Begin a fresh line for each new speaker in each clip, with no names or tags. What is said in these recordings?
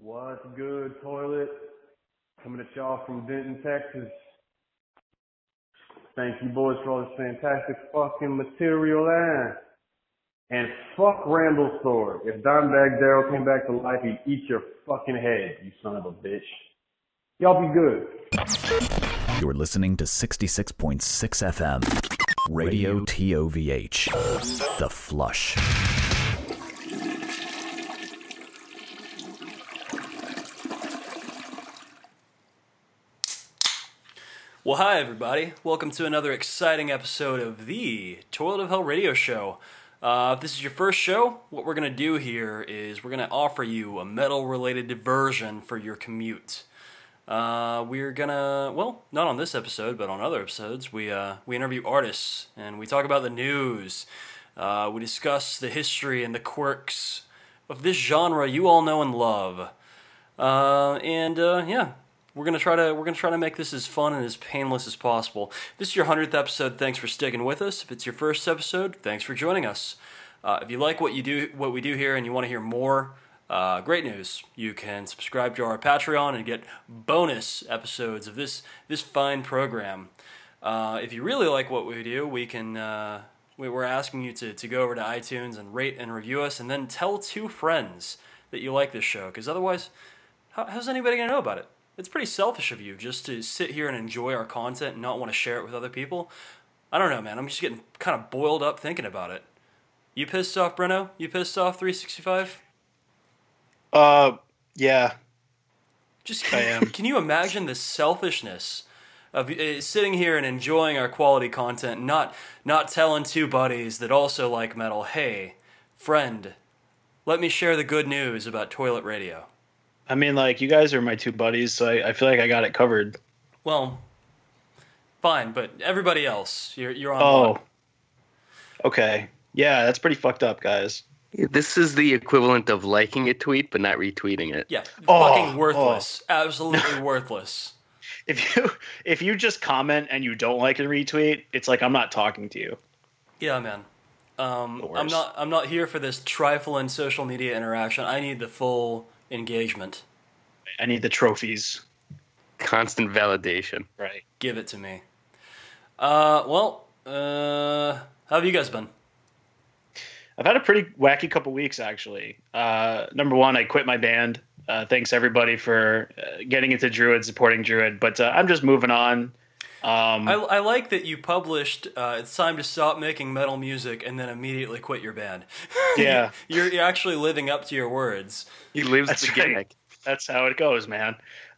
What's good, toilet? Coming at y'all from Denton, Texas. Thank you, boys, for all this fantastic fucking material, And fuck Randall Sword. If Dimebag Darrell came back to life, he'd eat your fucking head, you son of a bitch. Y'all be good.
You're listening to 66.6 FM, Radio TOVH, The Flush.
Well, hi, everybody. Welcome to another exciting episode of the Toilet of Hell radio show. If this is your first show, what we're going to do here is we're going to offer you a metal-related diversion for your commute. We're going to, well, not on this episode, but on other episodes, we interview artists, and we talk about the news. We discuss the history and the quirks of this genre you all know and love. Yeah. We're gonna try to make this as fun and as painless as possible. If this is your 100th episode, thanks for sticking with us. If it's your first episode, thanks for joining us. If you like what we do here, and you want to hear more, great news! You can subscribe to our Patreon and get bonus episodes of this fine program. If you really like what we do, we're asking you to go over to iTunes and rate and review us, and then tell 2 friends that you like this show. Because otherwise, how's anybody gonna know about it? It's pretty selfish of you just to sit here and enjoy our content and not want to share it with other people. I don't know, man. I'm just getting kind of boiled up thinking about it. You pissed off, Breno? You pissed off, 365?
Yeah.
I am. Can you imagine the selfishness of sitting here and enjoying our quality content, not telling 2 buddies that also like metal, hey, friend, let me share the good news about toilet radio.
I mean, like, you guys are my 2 buddies, so I feel like I got it covered.
Well, fine, but everybody else, you're on board.
Okay. Yeah, that's pretty fucked up, guys.
This is the equivalent of liking a tweet but not retweeting it.
Yeah, fucking worthless. Absolutely worthless.
If you just comment and you don't like a retweet, it's like I'm not talking to you.
Yeah, man. I'm not here for this trifling social media interaction. I need the full engagement.
I need the trophies.
Constant validation.
Right.
Give it to me. How have you guys been?
I've had a pretty wacky couple weeks, actually. Number one, I quit my band. Thanks, everybody, for getting into Druid, supporting Druid. But I'm just moving on.
I like that you published it's time to stop making metal music and then immediately quit your band.
Yeah.
You're actually living up to your words.
He lives the gimmick.
Right. That's how it goes, man.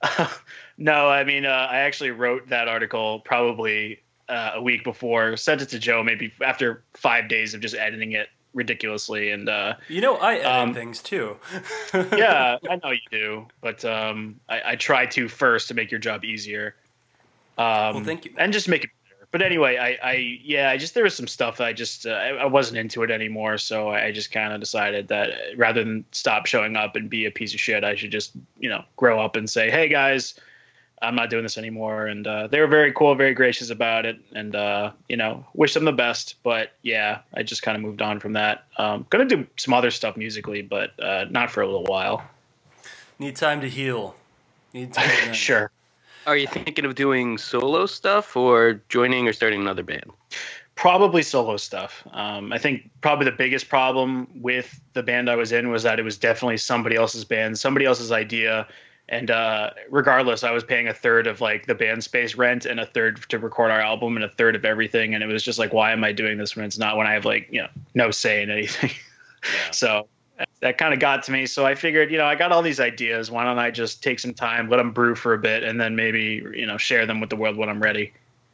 No, I mean, I actually wrote that article probably a week before, sent it to Joe maybe after 5 days of just editing it ridiculously. And I
edit things too.
Yeah, I know you do. But I try to first to make your job easier.
Well, thank you.
And just make it better. But anyway, I just there was some stuff that I wasn't into it anymore, so I just kind of decided that rather than stop showing up and be a piece of shit, I should just, grow up and say, hey guys, I'm not doing this anymore. And they were very cool, very gracious about it, and wish them the best. But yeah, I just kind of moved on from that. Gonna do some other stuff musically, but not for a little while.
Need time to heal. Need time.
Sure.
Are you thinking of doing solo stuff or joining or starting another band?
Probably solo stuff. I think probably the biggest problem with the band I was in was that it was definitely somebody else's band, somebody else's idea. And regardless, I was paying a third of like the band space rent and a third to record our album and a third of everything. And it was just like, why am I doing this when it's not when I have no say in anything? Yeah. So that kind of got to me. So I figured, I got all these ideas. Why don't I just take some time, let them brew for a bit, and then maybe, share them with the world when I'm ready.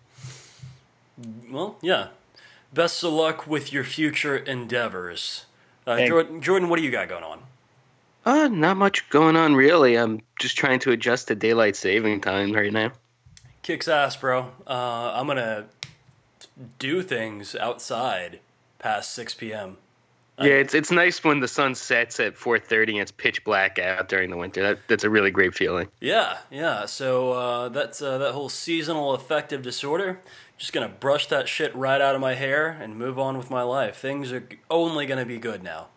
Well, yeah. Best of luck with your future endeavors. Jordan, what do you got going on?
Not much going on, really. I'm just trying to adjust to daylight saving time right now.
Kicks ass, bro. I'm going to do things outside past 6 p.m.
Yeah, it's nice when the sun sets at 4:30 and it's pitch black out during the winter. That's a really great feeling.
Yeah. So that's that whole seasonal affective disorder. Just gonna brush that shit right out of my hair and move on with my life. Things are only gonna be good now.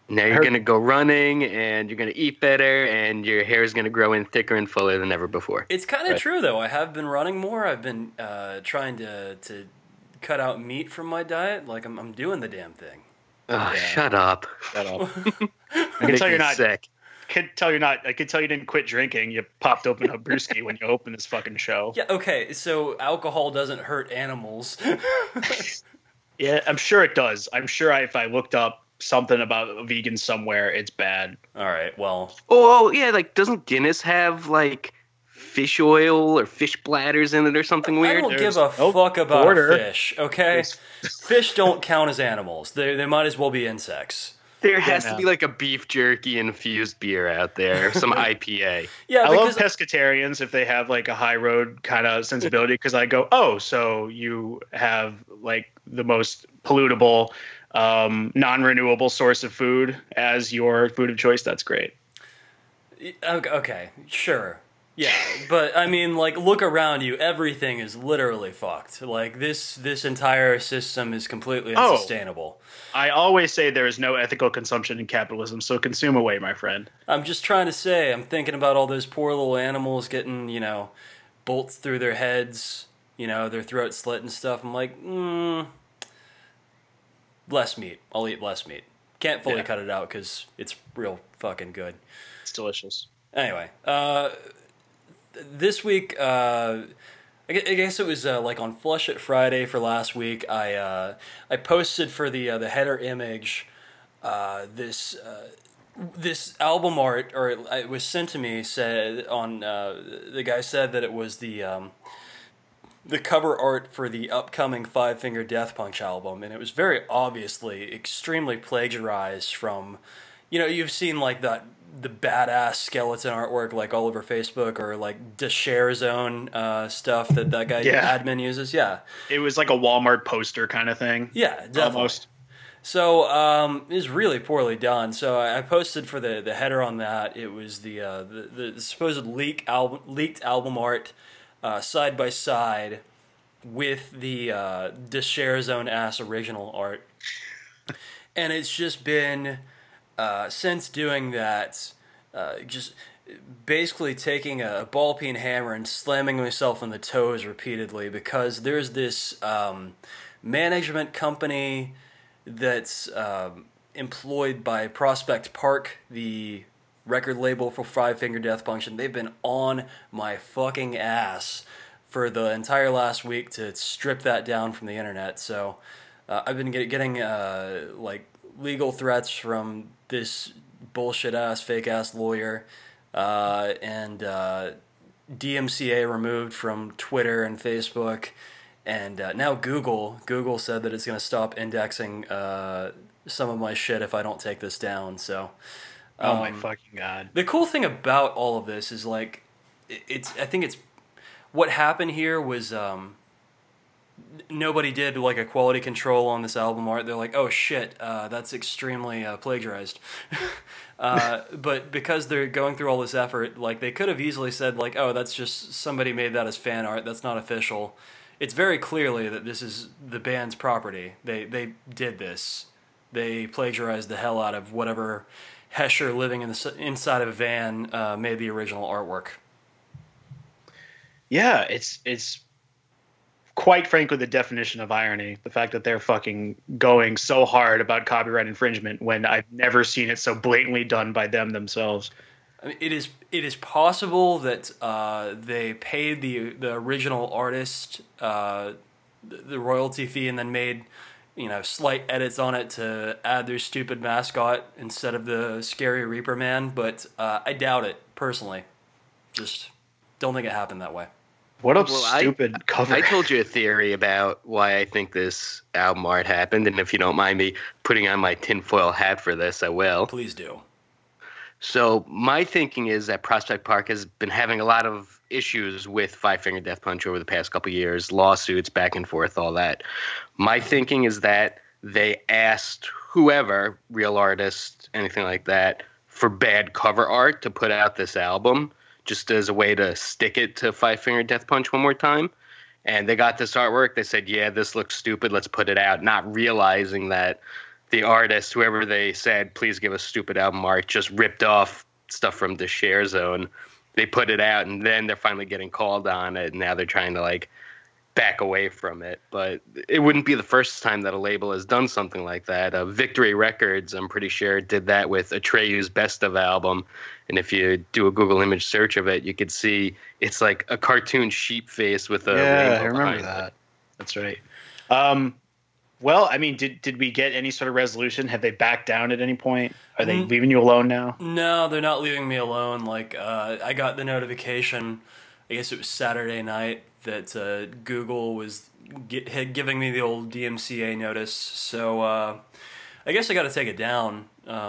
Now you're going to go running, and you're going to eat better, and your hair is going to grow in thicker and fuller than ever before.
It's kind of true, though. I have been running more. I've been trying to cut out meat from my diet. Like, I'm doing the damn thing.
Oh, shut up.
Shut up. I can tell you're not
sick.
I could tell you didn't quit drinking. You popped open a brewski when you opened this fucking show.
Yeah, okay, so alcohol doesn't hurt animals.
Yeah, I'm sure it does. I'm sure if I looked up something about a vegan somewhere, it's bad.
All right, well.
Oh, yeah, like, doesn't Guinness have, like, fish oil or fish bladders in it or something weird?
I don't give a fuck about
border.
fish, okay? Fish don't count as animals. They might as well be insects.
There has to be like a beef jerky infused beer out there, some IPA.
Yeah,
I love pescatarians if they have like a high road kind of sensibility, because I go, oh, so you have like the most pollutable, non-renewable source of food as your food of choice. That's great.
Okay, sure. Yeah, but I mean, like, look around you. Everything is literally fucked. Like, this entire system is completely unsustainable.
I always say there is no ethical consumption in capitalism, so consume away, my friend.
I'm just trying to say, I'm thinking about all those poor little animals getting, bolts through their heads, their throat slit and stuff. I'm like, less meat. I'll eat less meat. Can't fully cut it out because it's real fucking good.
It's delicious.
Anyway, this week, I guess it was like on Flush It Friday for last week. I posted for the header image this album art, or it was sent to me. Said on the guy said that it was the cover art for the upcoming Five Finger Death Punch album, and it was very obviously extremely plagiarized from, you've seen like the badass skeleton artwork like all over Facebook, or like the Share Zone stuff that guy admin uses. Yeah,
it was like a Walmart poster kind of thing.
Yeah, definitely.
Almost.
So it was really poorly done. So I posted for the header on that. It was the supposed leaked album art side by side with the Share Zone ass original art, and it's just been. Since doing that, just basically taking a ball peen hammer and slamming myself on the toes repeatedly, because there's this management company that's employed by Prospect Park, the record label for Five Finger Death Punch, and they've been on my fucking ass for the entire last week to strip that down from the internet. So I've been getting like legal threats from this bullshit ass fake ass lawyer, and DMCA removed from Twitter and Facebook, and now Google said that it's going to stop indexing some of my shit if I don't take this down. So
oh my fucking god.
The cool thing about all of this is like I think it's what happened here was nobody did like a quality control on this album art. They're like, oh shit, that's extremely plagiarized. But because they're going through all this effort, like they could have easily said like, oh, that's just somebody made that as fan art. That's not official. It's very clearly that this is the band's property. They did this. They plagiarized the hell out of whatever Hesher living inside of a van made the original artwork.
Yeah, it's quite frankly the definition of irony. The fact that they're fucking going so hard about copyright infringement when I've never seen it so blatantly done by them themselves.
I mean, it is possible that they paid the original artist the royalty fee and then made slight edits on it to add their stupid mascot instead of the scary Reaper Man, but I doubt it personally. Just don't think it happened that way.
What a stupid cover.
I told you a theory about why I think this album art happened, and if you don't mind me putting on my tinfoil hat for this, I will.
Please do.
So my thinking is that Prospect Park has been having a lot of issues with Five Finger Death Punch over the past couple of years, lawsuits, back and forth, all that. My thinking is that they asked whoever, real artist, anything like that, for bad cover art to put out this album, just as a way to stick it to Five Finger Death Punch one more time. And they got this artwork. They said, yeah, this looks stupid. Let's put it out. Not realizing that the artist, whoever they said, please give us stupid album art, just ripped off stuff from the Share Zone. They put it out, and then they're finally getting called on it, and now they're trying to like back away from it. But it wouldn't be the first time that a label has done something like that. Victory Records, I'm pretty sure, did that with Atreyu's Best Of album. And if you do a Google image search of it, you could see it's like a cartoon sheep face with a rainbow
I remember
behind
that.
it.
That's right. Well, I mean, did we get any sort of resolution? Have they backed down at any point? Are they leaving you alone now?
No, they're not leaving me alone. Like, I got the notification, I guess it was Saturday night, that Google was giving me the old DMCA notice. So I guess I got to take it down.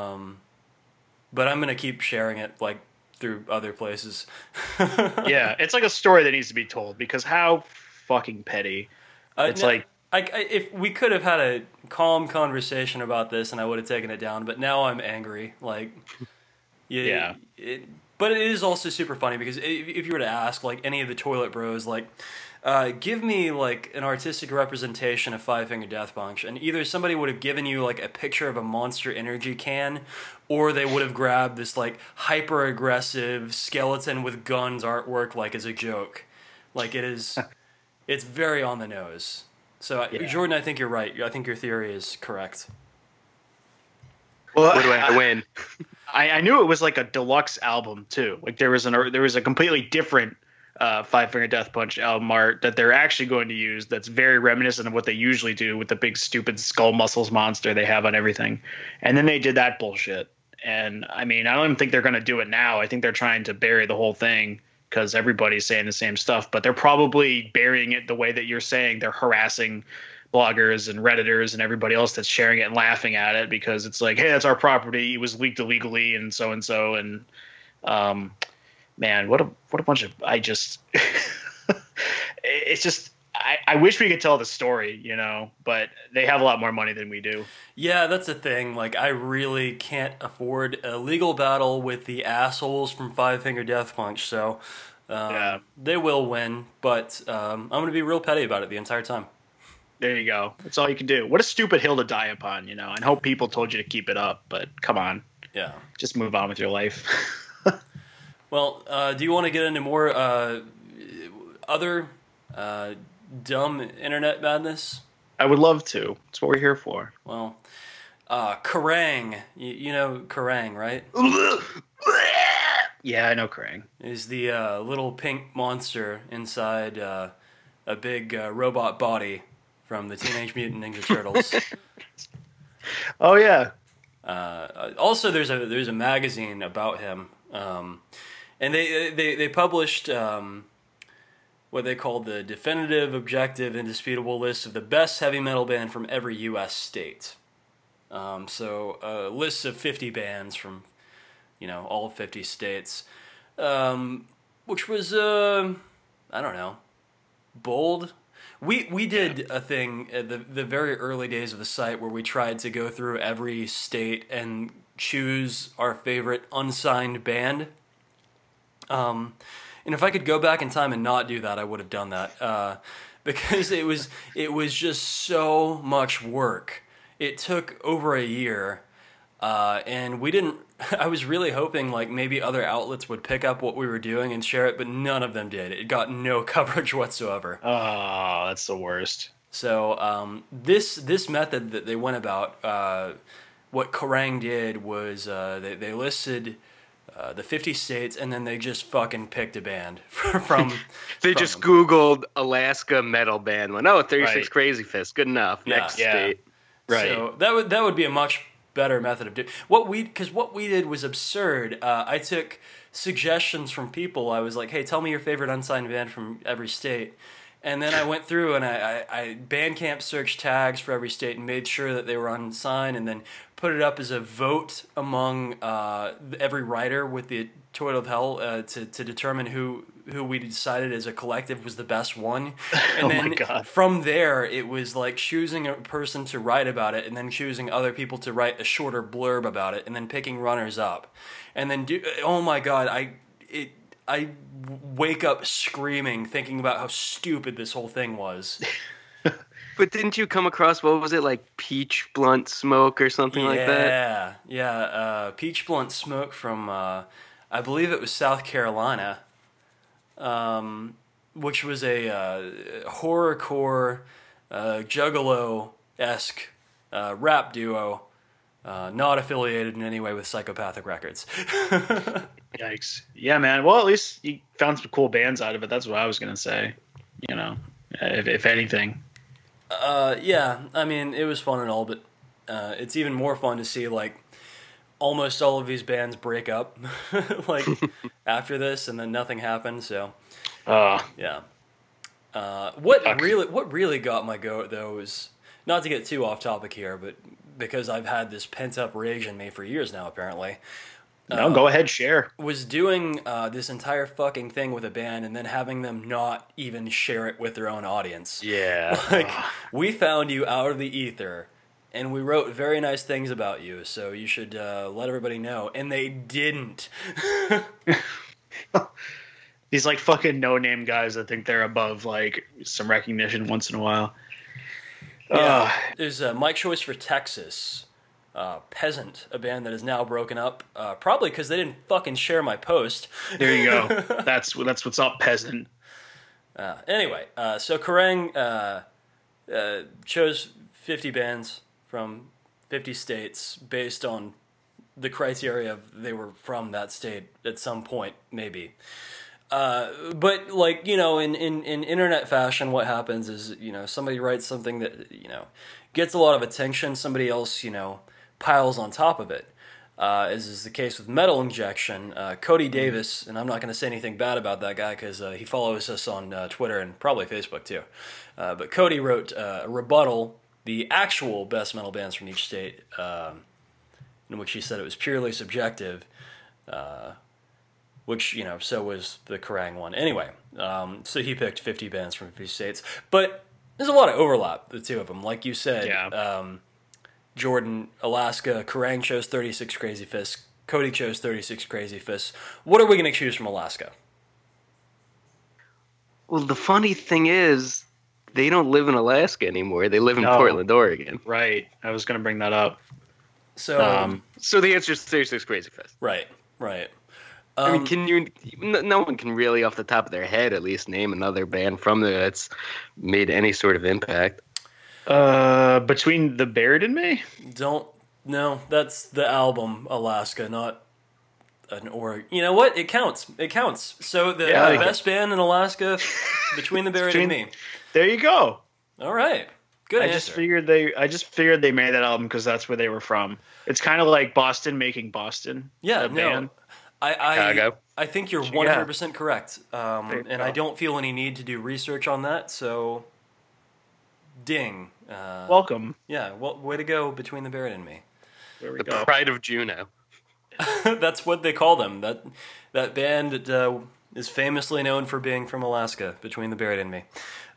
But I'm going to keep sharing it, like, through other places.
Yeah, it's like a story that needs to be told, because how fucking petty. It's like...
if we could have had a calm conversation about this, and I would have taken it down, but now I'm angry. Like, yeah. But it is also super funny, because if you were to ask, like, any of the Toilet Bros, like, give me, like, an artistic representation of Five Finger Death Punch, and either somebody would have given you, like, a picture of a Monster Energy can, or they would have grabbed this, like, hyper-aggressive skeleton with guns artwork, like, as a joke. Like, it's very on the nose. So, yeah. Jordan, I think you're right. I think your theory is correct.
Well,
what do I have to win?
I knew it was like a deluxe album too. Like there was a completely different Five Finger Death Punch album art that they're actually going to use. That's very reminiscent of what they usually do with the big stupid skull muscles monster they have on everything. And then they did that bullshit. And I mean, I don't even think they're going to do it now. I think they're trying to bury the whole thing, because everybody's saying the same stuff, but they're probably burying it the way that you're saying. They're harassing bloggers and Redditors and everybody else that's sharing it and laughing at it, because it's like, hey, that's our property. It was leaked illegally and so. And man, what a bunch of, it's just, I wish we could tell the story, but they have a lot more money than we do.
Yeah, that's the thing. Like, I really can't afford a legal battle with the assholes from Five Finger Death Punch, so they will win, but I'm going to be real petty about it the entire time.
There you go. That's all you can do. What a stupid hill to die upon, and hope people told you to keep it up, but come on.
Yeah.
Just move on with your life.
Well, do you want to get into more other dumb internet madness?
I would love to. That's what we're here for.
Well, Kerrang. You know Kerrang, right?
Yeah, I know Kerrang.
Is the little pink monster inside a big robot body from the Teenage Mutant Ninja Turtles.
Oh yeah.
Also, there's a magazine about him, and they published what they called the definitive, objective, indisputable list of the best heavy metal band from every U.S. state. So a list of 50 bands from, all 50 states, which was, I don't know, bold. We did a thing at the very early days of the site where we tried to go through every state and choose our favorite unsigned band. And if I could go back in time and not do that, I would have done that, because it was just so much work. It took over a year, and we didn't. I was really hoping like maybe other outlets would pick up what we were doing and share it, but none of them did. It got no coverage whatsoever.
Oh, that's the worst.
So this method that they went about, what Kerrang did was they listed the 50 states, and then they just fucking picked a band from.
They just Googled Alaska metal band. Went, 36
Right.
Crazy Fist. Good enough. Next state.
Right.
So that would be a much better method of doing what we did was absurd. I took suggestions from people. I was like, hey, tell me your favorite unsigned band from every state. And then I went through and I Bandcamp searched tags for every state and made sure that they were unsigned, and then put it up as a vote among every writer with the Toilet of Hell to determine who we decided as a collective was the best one. And then from there, it was like choosing a person to write about it, and then choosing other people to write a shorter blurb about it, and then picking runners up. And then, oh my God, I wake up screaming, thinking about how stupid this whole thing was.
But didn't you come across, what was it, like Peach Blunt Smoke or something like that?
Yeah. Peach Blunt Smoke from, I believe it was South Carolina, which was a horrorcore, juggalo-esque rap duo, not affiliated in any way with Psychopathic Records.
Yikes. Yeah, man. Well, at least you found some cool bands out of it. That's what I was going to say. You know, if anything.
Yeah, I mean, it was fun and all, but it's even more fun to see, like, almost all of these bands break up, like, after this, and then nothing happened, so, yeah. What really got my goat, though, was, not to get too off topic here, but because I've had this pent-up rage in me for years now, apparently.
No, go ahead, share.
Was doing this entire fucking thing with a band and then having them not even share it with their own audience.
Yeah.
Like, we found you out of the ether, and we wrote very nice things about you, so you should let everybody know. And they didn't.
These, like, fucking no-name guys that think they're above, like, some recognition once in a while.
Yeah. There's Mike Choice for Texas. Peasant, a band that is now broken up, probably because they didn't fucking share my post.
There you go. That's what's up, Peasant.
Anyway, so Kerrang chose 50 bands from 50 states based on the criteria of they were from that state at some point, maybe. But, like, you know, in internet fashion, what happens is, you know, somebody writes something that, you know, gets a lot of attention, somebody else, you know, piles on top of it, as is the case with Metal Injection. Cody Davis, and I'm not going to say anything bad about that guy because he follows us on Twitter and probably Facebook too. But Cody wrote a rebuttal, the actual best metal bands from each state, in which he said it was purely subjective, which, you know, so was the Kerrang one. Anyway, so he picked 50 bands from 50 states. But there's a lot of overlap, the two of them. Like you said,
Yeah.
Jordan, Alaska, Kerrang chose 36 Crazy Fists, Cody chose 36 Crazy Fists. What are we going to choose from Alaska?
Well, the funny thing is, they don't live in Alaska anymore. They live in Portland, Oregon.
Right. I was going to bring that up.
So,
So the answer is 36 Crazy Fists.
right.
I mean, no one can really, off the top of their head, at least name another band from there that's made any sort of impact.
Between the Baird and Me?
No, that's the album Alaska, not an Oregon. You know what? It counts. So the best band in Alaska, Between the Baird and Me.
There you go.
All right. Good answer.
I just figured they made that album because that's where they were from. It's kind of like Boston making Boston.
Yeah,
band.
Chicago.
I think you're 100% correct. And I don't feel any need to do research on that, so ding.
Welcome.
Yeah, well, way to go, Between the Baird and Me.
There we
The
go.
Pride of Juneau.
That's what they call them. That band that is famously known for being from Alaska, Between the Baird and Me.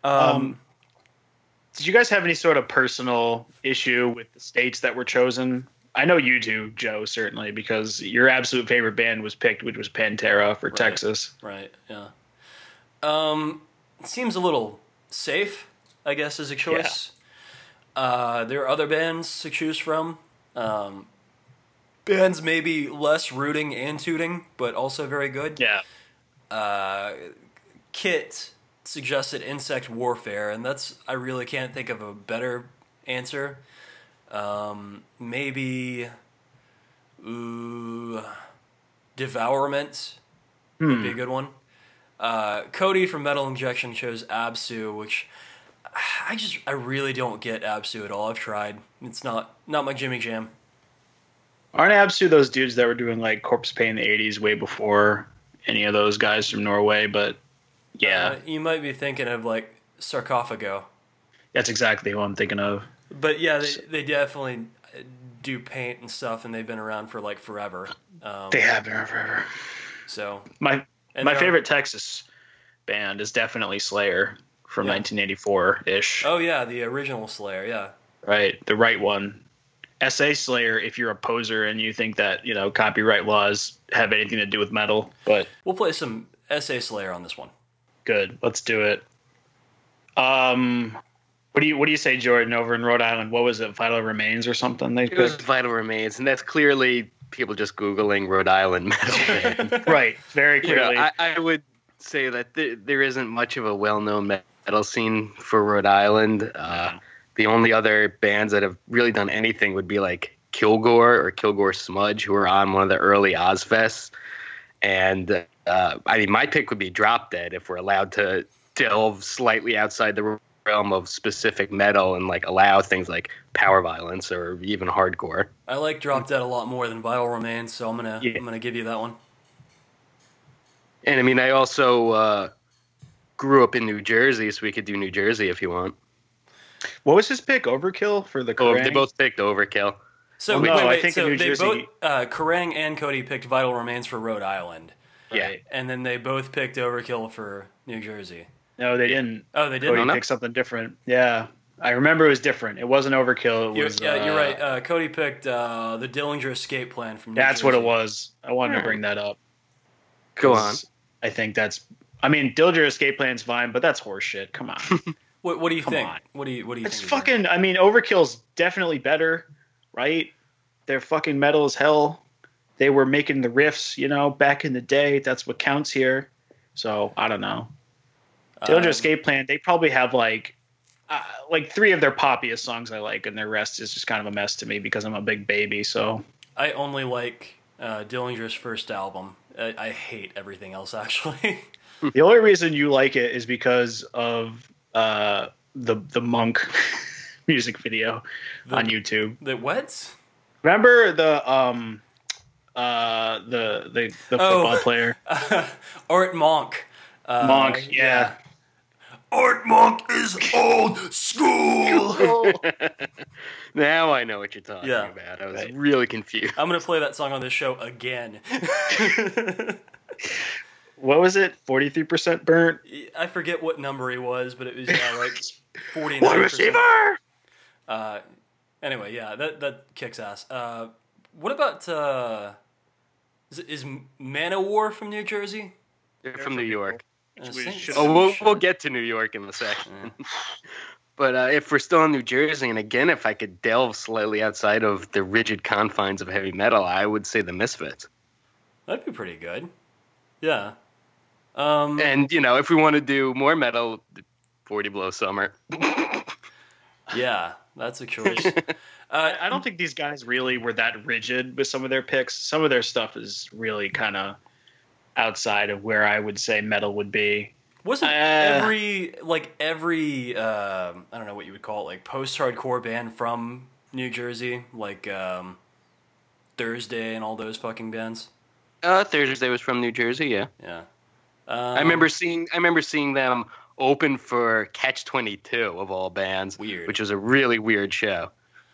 Did you guys have any sort of personal issue with the states that were chosen? I know you do, Joe, certainly, because your absolute favorite band was picked, which was Pantera for Texas.
Right, yeah. It seems a little safe, I guess, as a choice. There are other bands to choose from. Bands maybe less rooting and tooting, but also very good.
Yeah.
Kit suggested Insect Warfare, and I really can't think of a better answer. Maybe Devourment would be a good one. Cody from Metal Injection chose Absu, which I really don't get Absu at all. I've tried. It's not my Jimmy Jam.
Aren't Absu those dudes that were doing like Corpse Paint in the 80s way before any of those guys from Norway? But yeah.
You might be thinking of like Sarcophago.
That's exactly who I'm thinking of.
But yeah, they definitely do paint and stuff, and they've been around for like forever.
They have been around forever.
So
my favorite Texas band is definitely Slayer from 1984-ish.
Oh yeah, the original Slayer, yeah.
Right, the right one. SA Slayer, if you're a poser and you think that, you know, copyright laws have anything to do with metal, but
we'll play some SA Slayer on this one.
Good, let's do it. What do you say, Jordan? Over in Rhode Island, what was it? Vital Remains or something? They
It was
picked?
Vital Remains, and that's clearly people just Googling Rhode Island metal band.
Right, very
You know,
clearly.
I would say that there isn't much of a well-known metal scene for Rhode Island. The only other bands that have really done anything would be like Kilgore or Kilgore Smudge, who were on one of the early Ozfests. And I mean, my pick would be Drop Dead if we're allowed to delve slightly outside the realm of specific metal and like allow things like power violence or even hardcore.
I like Drop Dead a lot more than Vital Remains, so I'm gonna give you that one.
And I mean, I also grew up in New Jersey, so we could do New Jersey if you want.
What was his pick? Overkill for the
Oh,
Kerrang?
they both picked Overkill.
So
Well, no,
wait,
I think
so
in New
they
Jersey-
both Kerrang and Cody picked Vital Remains for Rhode Island,
Yeah.
and then they both picked Overkill for New Jersey.
No, they didn't.
Oh, they
Cody
didn't.
no?
picked something different. Yeah, I remember it was different. It wasn't Overkill. It was.
You're right. Cody picked the Dillinger Escape Plan from New
That's
Jersey.
what it was. I wanted to bring that up.
Go on.
'Cause I think that's. I mean, Dillinger Escape Plan's fine, but that's horseshit. Come on.
What do you
Come
think?
on.
What do you
It's
think?
fucking. I mean, Overkill's definitely better, right? They're fucking metal as hell. They were making the riffs, back in the day. That's what counts here. So I don't know. Dillinger Escape Plan. They probably have like 3 of their poppiest songs I like, and the rest is just kind of a mess to me because I'm a big baby. So
I only like Dillinger's first album. I hate everything else, actually.
the only reason you like it is because of the Monk music video on YouTube.
The what?
Remember the football player
Art Monk.
Monk? Yeah.
Art Monk is old school.
Now I know what you're talking
Yeah.
about. I was
Right.
really confused.
I'm gonna play that song on this show again.
What was it? 43% burnt.
I forget what number he was, but it was like 49%.
Wide receiver!
Anyway, yeah, that kicks ass. What about is Manowar from New Jersey?
They're from New York.
Same
Oh,
shit.
we'll get to New York in a second. But if we're still in New Jersey, and again, if I could delve slightly outside of the rigid confines of heavy metal, I would say the Misfits.
That'd be pretty good. Yeah.
And, if we want to do more metal, 40 Below Summer.
Yeah, that's a choice.
I don't think these guys really were that rigid with some of their picks. Some of their stuff is really kind of outside of where I would say metal would be.
Wasn't every I don't know what you would call it, like post-hardcore band from New Jersey, like Thursday and all those fucking bands?
Thursday was from New Jersey, yeah.
Yeah.
I remember seeing them open for Catch 22 of all bands,
Weird.
which was a really weird show.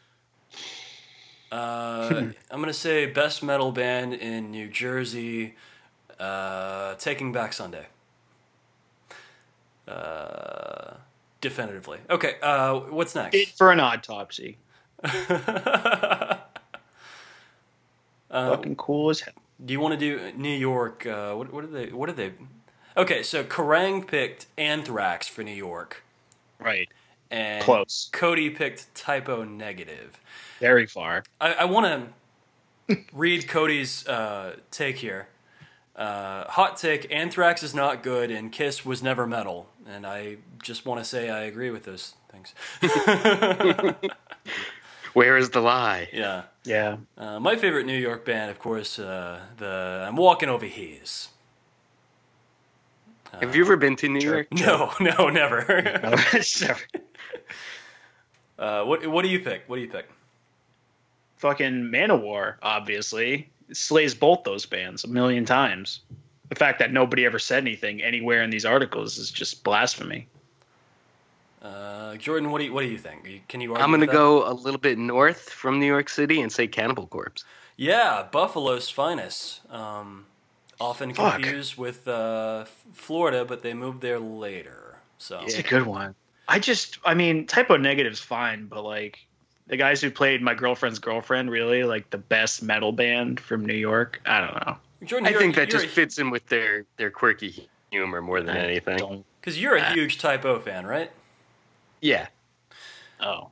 I'm gonna say best metal band in New Jersey, Taking Back Sunday. Definitively. Okay. What's next?
It for an autopsy. Fucking cool as hell.
Do you want to do New York? What are they? Okay, so Kerrang picked Anthrax for New York,
Right.
and
Close.
Cody picked Typo Negative.
Very far.
I want to read Cody's take here. Hot take: Anthrax is not good, and Kiss was never metal. And I just want to say I agree with those things.
Where is the lie?
Yeah.
Yeah.
My favorite New York band, of course, the I'm Walking Over His.
Have you ever been to New York?
No, never.
Sorry.
What do you pick? What do you pick?
Fucking Manowar, obviously. It slays both those bands a million times. The fact that nobody ever said anything anywhere in these articles is just blasphemy.
Jordan, what do you think? Can you argue
I'm going to
with that?
go a little bit north from New York City and say Cannibal Corpse.
Yeah, Buffalo's finest. Often
Fuck.
confused with Florida, but they moved there later. So
It's a good one. I mean, Typo Negative's fine, but like the guys who played My Girlfriend's Girlfriend, really like the best metal band from New York. I don't know.
Jordan,
I think that just fits in with their quirky humor more than anything.
Don't.
because you're a huge Typo fan, right?
Yeah.
Oh.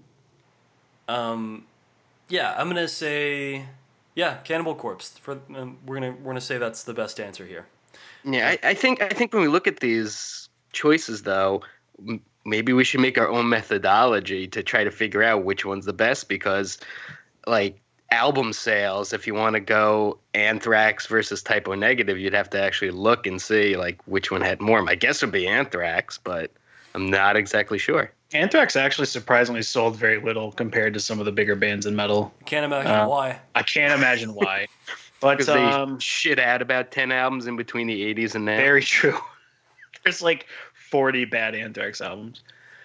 Yeah, I'm gonna say, yeah, Cannibal Corpse. We're gonna say that's the best answer here.
Yeah, I think when we look at these choices, though, maybe we should make our own methodology to try to figure out which one's the best. Because, like, album sales, if you want to go Anthrax versus Type O Negative, you'd have to actually look and see like which one had more. My guess would be Anthrax, but I'm not exactly sure.
Anthrax actually surprisingly sold very little compared to some of the bigger bands in metal.
Can't imagine why.
I can't imagine why. But
Because they shit out about 10 albums in between the 80s and now.
very true. There's like 40 bad Anthrax albums.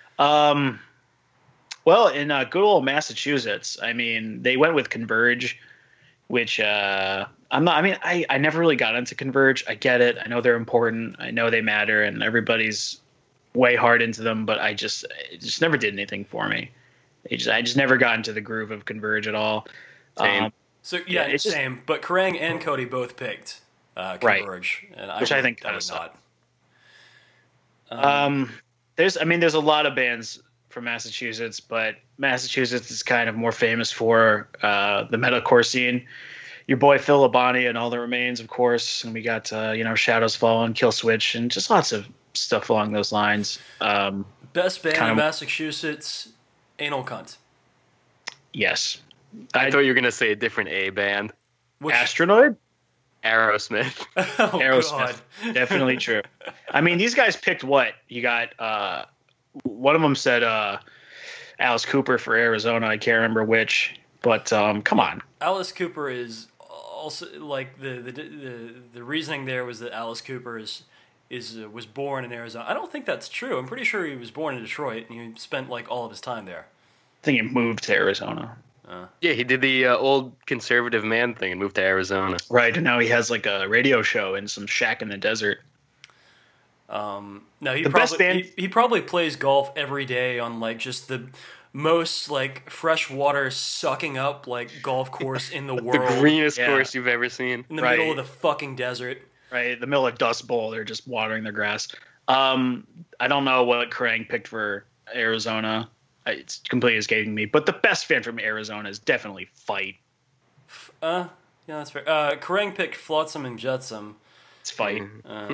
Well, in good old Massachusetts, I mean, they went with Converge, which I never really got into Converge. I get it. I know they're important. I know they matter, and everybody's way hard into them. But it just never did anything for me. I just never got into the groove of Converge at all.
Same.
So yeah, it's same. But Kerrang and Cody both picked Converge,
right.
and
Which I think
I would
sucked.
not.
There's a lot of bands from Massachusetts, but Massachusetts is kind of more famous for the metalcore scene. Your boy Phil Labonte and All the Remains, of course, and we got Shadows Fall and Kill Switch, and just lots of stuff along those lines.
Best band in Massachusetts, Anal Cunt.
Yes,
I thought you were gonna say a different A band.
Which,
Astronoid.
Aerosmith.
oh,
Aerosmith,
God.
definitely true. I mean, these guys picked what? You got one of them said Alice Cooper for Arizona. I can't remember which, but come on.
Alice Cooper is also like the reasoning there was that Alice Cooper was born in Arizona. I don't think that's true. I'm pretty sure he was born in Detroit and he spent like all of his time there.
I think he moved to Arizona.
Yeah, he did the old conservative man thing and moved to Arizona.
Right, and now he has like a radio show in some shack in the desert.
No, he
best
probably
band-
he probably plays golf every day on like just the most like fresh water sucking up like golf course in the
The
world.
greenest
Yeah.
course you've ever seen.
In the
Right.
middle of the fucking desert.
Right, in the middle of Dust Bowl, they're just watering their grass. I don't know what Kerrang picked for Arizona. It's completely escaping me. But the best band from Arizona is definitely Fight.
Yeah, that's fair. Kerrang picked Flotsam and Jetsam.
It's Fight.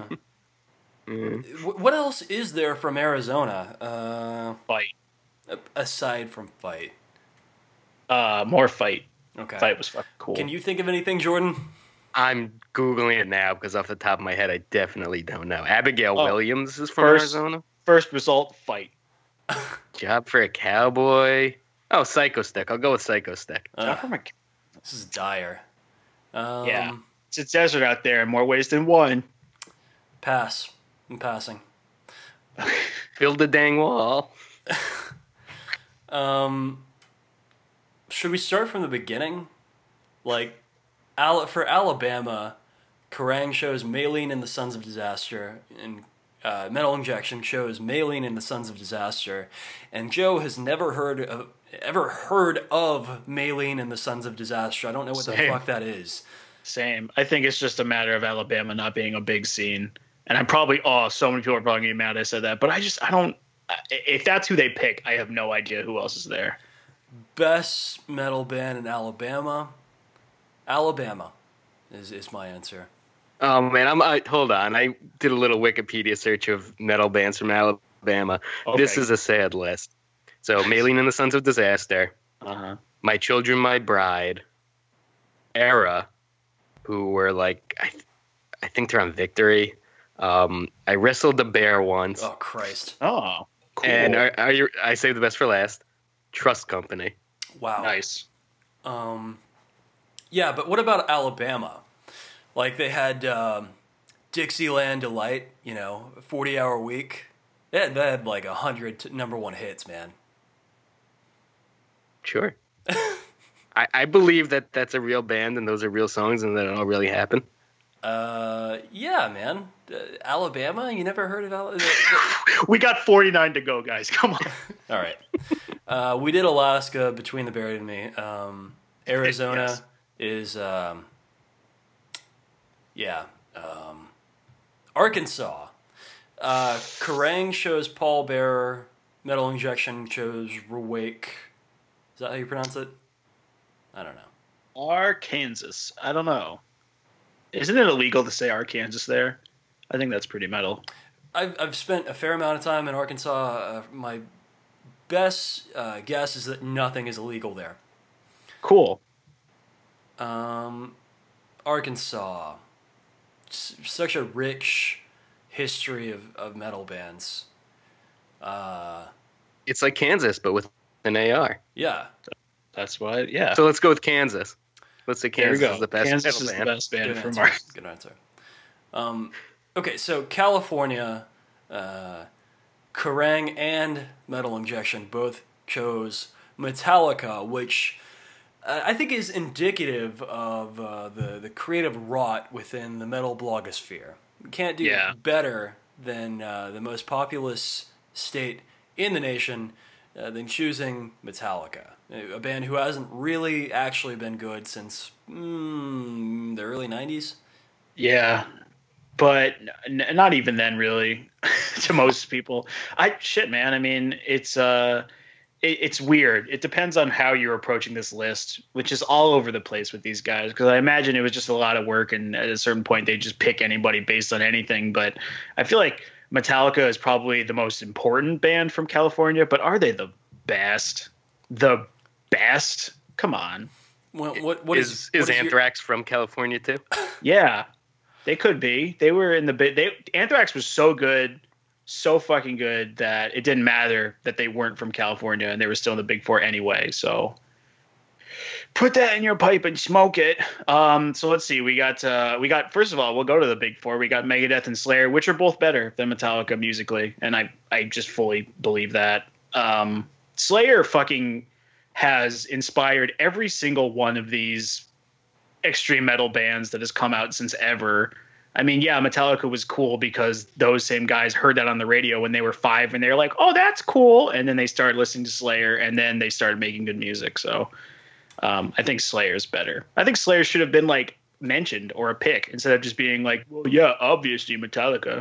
What else is there from Arizona?
Fight.
Aside from Fight.
More Fight.
Okay.
Fight was fucking cool.
Can you think of anything, Jordan?
I'm Googling it now because off the top of my head, I definitely don't know. Abigail Williams is from
first-
Arizona.
First result, Fight.
Job for a Cowboy. Oh, Psycho Stick. I'll go with Psycho Stick.
This is dire.
Yeah. It's a desert out there in more ways than one.
Pass. I'm passing.
Build the dang wall.
Should we start from the beginning? Like, for Alabama, Kerrang shows Maylene and the Sons of Disaster, and Metal Injection shows Maylene and the Sons of Disaster, and Joe has never heard of Maylene and the Sons of Disaster. I don't know what the fuck that is.
Same. I think it's just a matter of Alabama not being a big scene. And I'm probably, so many people are probably getting mad I said that. But I don't, if that's who they pick, I have no idea who else is there.
Best metal band in Alabama? Alabama is my answer.
Oh man, hold on. I did a little Wikipedia search of metal bands from Alabama.
Okay.
This is a sad list. So, Maylene and the Sons of Disaster, My Children, My Bride, Era, who were like, I think they're on Victory. I Wrestled the Bear once.
Oh, Christ.
Oh, cool.
And are you? I saved the best for last. Trust Company.
Wow.
Nice.
Yeah, but what about Alabama? Like, they had Dixieland Delight, 40-hour week. They had like 100 number one hits, man.
Sure. I believe that that's a real band and those are real songs and that it all really happened.
Yeah, man. Alabama? You never heard of Alabama?
We got 49 to go, guys. Come on.
All right. We did Alaska, Between the Buried and Me. Arizona is, Arkansas. Kerrang shows Paul Bearer Metal Injection chose Rewake. Is that how you pronounce it? I don't know.
Arkansas. I don't know. Isn't it illegal to say Arkansas there? I think that's pretty metal.
I've spent a fair amount of time in Arkansas. My best guess is that nothing is illegal there.
Cool.
Arkansas. Such a rich history of metal bands.
It's like Kansas, but with an AR.
Yeah.
That's why, yeah.
So let's go with Kansas. Let's say
There we
Kansas
go.
is the best
Kansas
metal
is
band.
the best band
Good
from
answer.
Arkansas.
Good answer. Okay, so California, Kerrang and Metal Injection both chose Metallica, which I think is indicative of the creative rot within the metal blogosphere. You can't do better than the most populous state in the nation than choosing Metallica, a band who hasn't really actually been good since the early 90s.
Yeah, but not even then, really, to most people. Man. I mean, it's weird. It depends on how you're approaching this list, which is all over the place with these guys. Because I imagine it was just a lot of work, and at a certain point, they just pick anybody based on anything. But I feel like Metallica is probably the most important band from California. But are they the best? The best? Come on.
Well, what
is
your-
Anthrax from California too?
Yeah, they could be. They were in the bit. Anthrax was so good, so fucking good that it didn't matter that they weren't from California and they were still in the Big Four anyway. So put that in your pipe and smoke it. So let's see. We got first of all, we'll go to the Big Four. We got Megadeth and Slayer, which are both better than Metallica musically, and I just fully believe that. Slayer fucking has inspired every single one of these extreme metal bands that has come out since ever. I mean, yeah, Metallica was cool because those same guys heard that on the radio when they were 5 and they were like, oh, that's cool. And then they started listening to Slayer and then they started making good music. So I think Slayer's better. I think Slayer should have been like mentioned or a pick instead of just being like, well, yeah, obviously Metallica.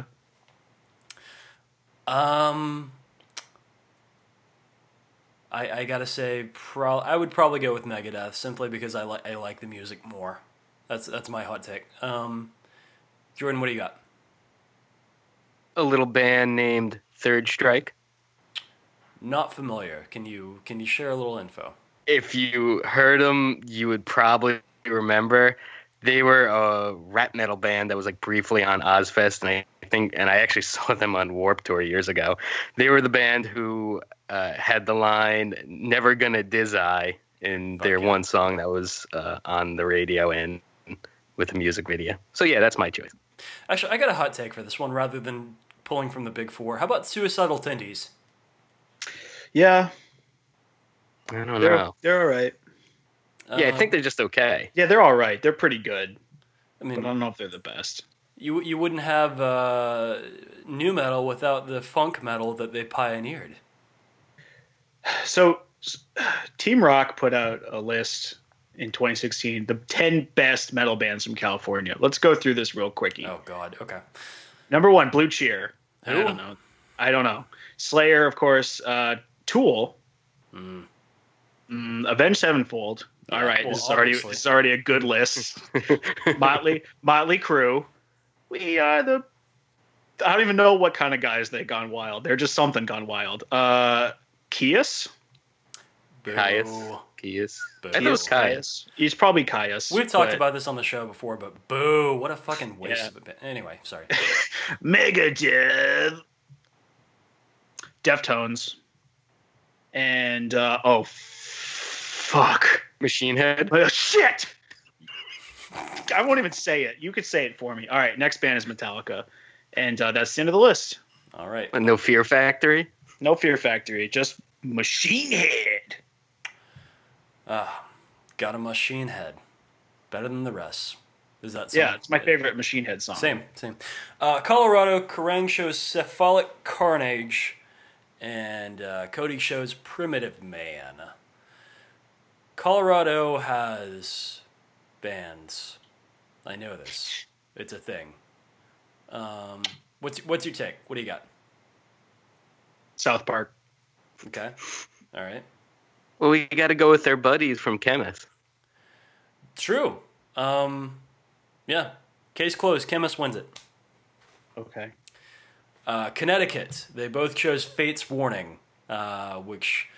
I gotta say, I would probably go with Megadeth simply because I like the music more. That's my hot take. Jordan, what do you got?
A little band named Third Strike.
Not familiar. Can you share a little info?
If you heard them, you would probably remember. They were a rap metal band that was like briefly on Ozfest, and I actually saw them on Warped Tour years ago. They were the band who had the line "Never Gonna Diz-I" in their one song that was on the radio and with a music video. So yeah, that's my choice.
Actually, I got a hot take for this one rather than pulling from the Big Four. How about Suicidal Tendencies?
Yeah.
I don't know.
They're all right.
Yeah, I think they're just okay.
Yeah, they're all right. They're pretty good.
I mean,
but I don't know if they're the best.
You wouldn't have new metal without the funk metal that they pioneered.
So Team Rock put out a list in 2016, the 10 best metal bands from California. Let's go through this real quickie.
Oh, God. Okay.
Number 1, Blue Cheer.
Who?
I don't know. Slayer, of course. Tool. Avenged Sevenfold. All right,
well,
this is already a good list. Motley Crue. We are the. I don't even know what kind of guys they gone wild. They're just something gone wild. Kias.
Caius.
Boo.
I thought it was Caius.
He's probably Caius.
We've talked about this on the show before, but boo! What a fucking waste of a bit. Anyway, sorry.
Megadeth. Deftones. And fuck.
Machine Head.
Oh, shit. I won't even say it. You could say it for me. All right, next band is Metallica, and that's the end of the list.
All right.
No Fear Factory.
No Fear Factory. Just Machine Head.
Got a Machine Head. Better than the rest. Is that
yeah? It's my favorite Machine Head song.
Same. Colorado, Kerrang shows Cephalic Carnage, and Cody shows Primitive Man. Colorado has bands. I know this. It's a thing. What's your take? What do you got?
South Park.
Okay. All right.
Well, we got to go with their buddies from Chemist.
True. Yeah. Case closed. Chemist wins it.
Okay.
Connecticut. They both chose Fate's Warning, which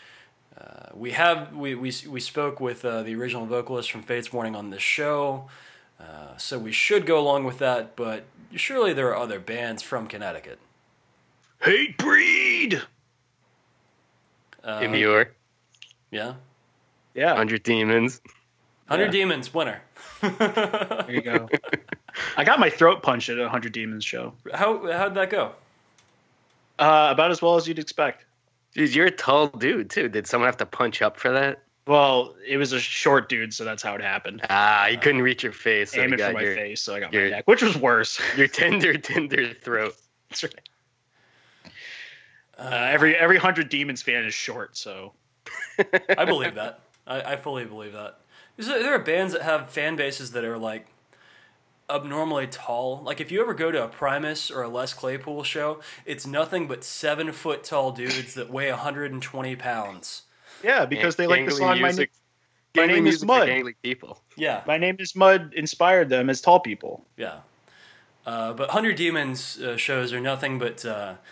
we spoke with the original vocalist from Fate's Warning on this show, so we should go along with that. But surely there are other bands from Connecticut.
Hatebreed.
Immure.
Yeah.
Yeah.
100 Demons.
100 Demons winner.
There you go. I got my throat punched at a 100 Demons show.
How'd that go?
About as well as you'd expect.
Dude, you're a tall dude, too. Did someone have to punch up for that?
Well, it was a short dude, so that's how it happened.
He couldn't reach your face. So
Aim
you
it for
got
my
your,
face, so I got my neck, which was worse.
your tender throat.
That's right. Every 100 Demons fan is short, so.
I believe that. I fully believe that. There are bands that have fan bases that are like abnormally tall. Like if you ever go to a Primus or a Les Claypool show, it's nothing but 7 foot tall dudes that weigh 120 pounds.
Yeah, because they like the song My Name is Mud.
Gangly people.
Yeah.
My Name is Mud inspired them as tall people.
Yeah. But 100 Demons shows are nothing but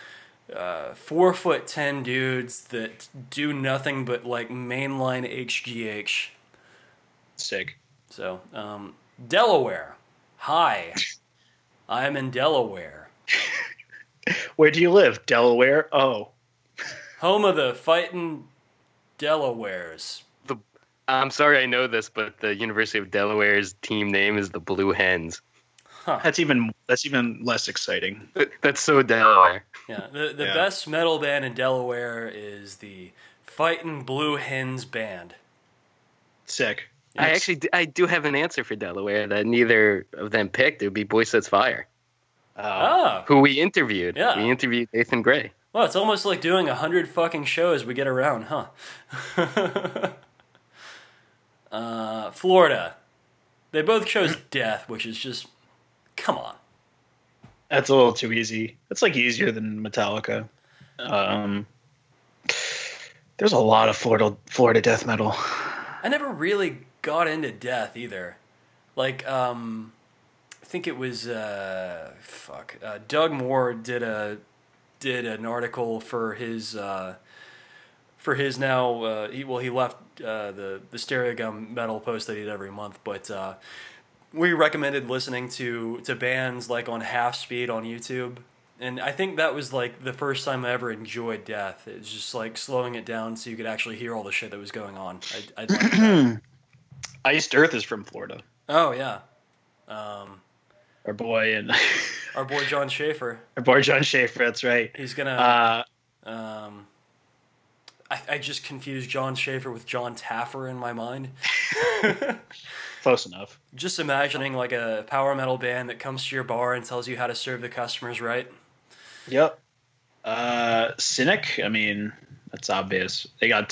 4'10" dudes that do nothing but like mainline HGH.
Sick.
So, Delaware. Hi. I'm in Delaware.
Where do you live? Delaware? Oh.
Home of the fighting Delawares.
I'm sorry I know this, but the University of Delaware's team name is the Blue Hens.
Huh.
That's even less exciting.
That's so Delaware.
Yeah, the best metal band in Delaware is the Fightin' Blue Hens Band.
Sick.
I do have an answer for Delaware that neither of them picked. It would be Boy Sets Fire, who we interviewed.
Yeah.
We interviewed Nathan Gray.
Well, it's almost like doing 100 fucking shows we get around, huh? Florida. They both chose Death, which is just, come on.
That's a little too easy. That's like easier than Metallica. There's a lot of Florida death metal.
I never really got into Death either. Like, I think it was Doug Moore did an article for his now he left the Stereogum metal post that he did every month, but we recommended listening to bands like on half speed on YouTube. And I think that was like the first time I ever enjoyed Death. It was just like slowing it down so you could actually hear all the shit that was going on. I liked that.
Iced Earth is from Florida.
Oh yeah,
Our boy
John Schaefer.
Our boy John Schaefer. That's right.
He's gonna. I just confused John Schaefer with John Taffer in my mind.
Close enough.
Just imagining like a power metal band that comes to your bar and tells you how to serve the customers right.
Yep. Cynic. I mean, that's obvious. They got.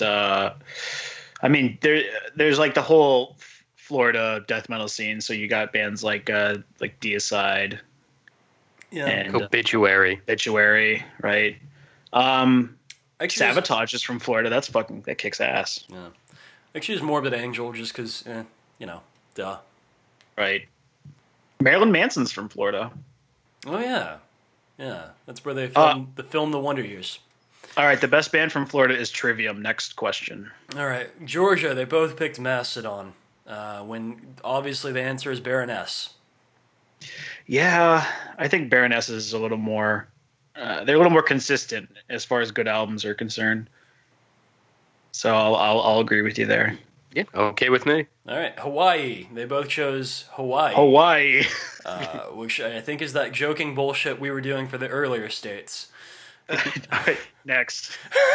There's like the whole Florida death metal scene. So you got bands like Deicide.
Yeah.
And
Obituary.
Obituary, right?
Actually,
Sabotage is from Florida. That kicks ass.
Yeah. I choose Morbid Angel just because, duh.
Right. Marilyn Manson's from Florida.
Oh yeah, yeah. That's where they filmed the Wonder Years.
All right, the best band from Florida is Trivium. Next question.
All right, Georgia. They both picked Mastodon. When obviously the answer is Baroness.
Yeah, I think Baroness is a little more. They're a little more consistent as far as good albums are concerned. So I'll agree with you there.
Yeah, okay with me.
All right, Hawaii. They both chose Hawaii.
Hawaii.
Which I think is that joking bullshit we were doing for the earlier states.
All right, next.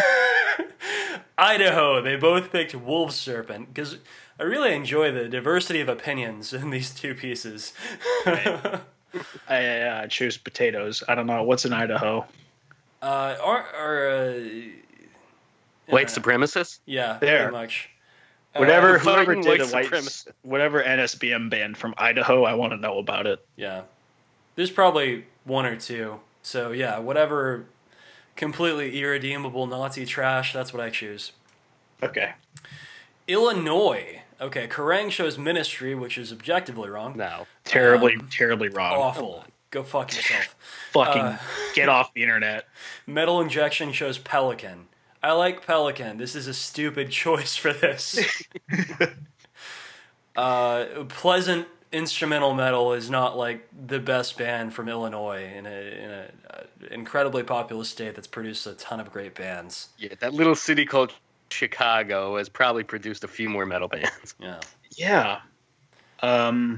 Idaho. They both picked Wolf Serpent because I really enjoy the diversity of opinions in these two pieces.
Right. I choose potatoes. I don't know what's in Idaho.
White supremacists?
Yeah,
There.
pretty much.
Whoever
Fighting
did
white
a
supremacists.
whatever NSBM band from Idaho, I want to know about it.
Yeah. There's probably one or two. So, yeah, whatever Completely irredeemable Nazi trash. That's what I choose.
Okay.
Illinois. Okay, Kerrang shows Ministry, which is objectively wrong.
No.
Terribly wrong.
Awful. Go fuck yourself.
Fucking get off the internet.
Metal Injection shows Pelican. I like Pelican. This is a stupid choice for this. Pleasant Instrumental Metal is not like the best band from Illinois in a incredibly populous state that's produced a ton of great bands.
Yeah, that little city called Chicago has probably produced a few more metal bands.
Yeah.
Yeah.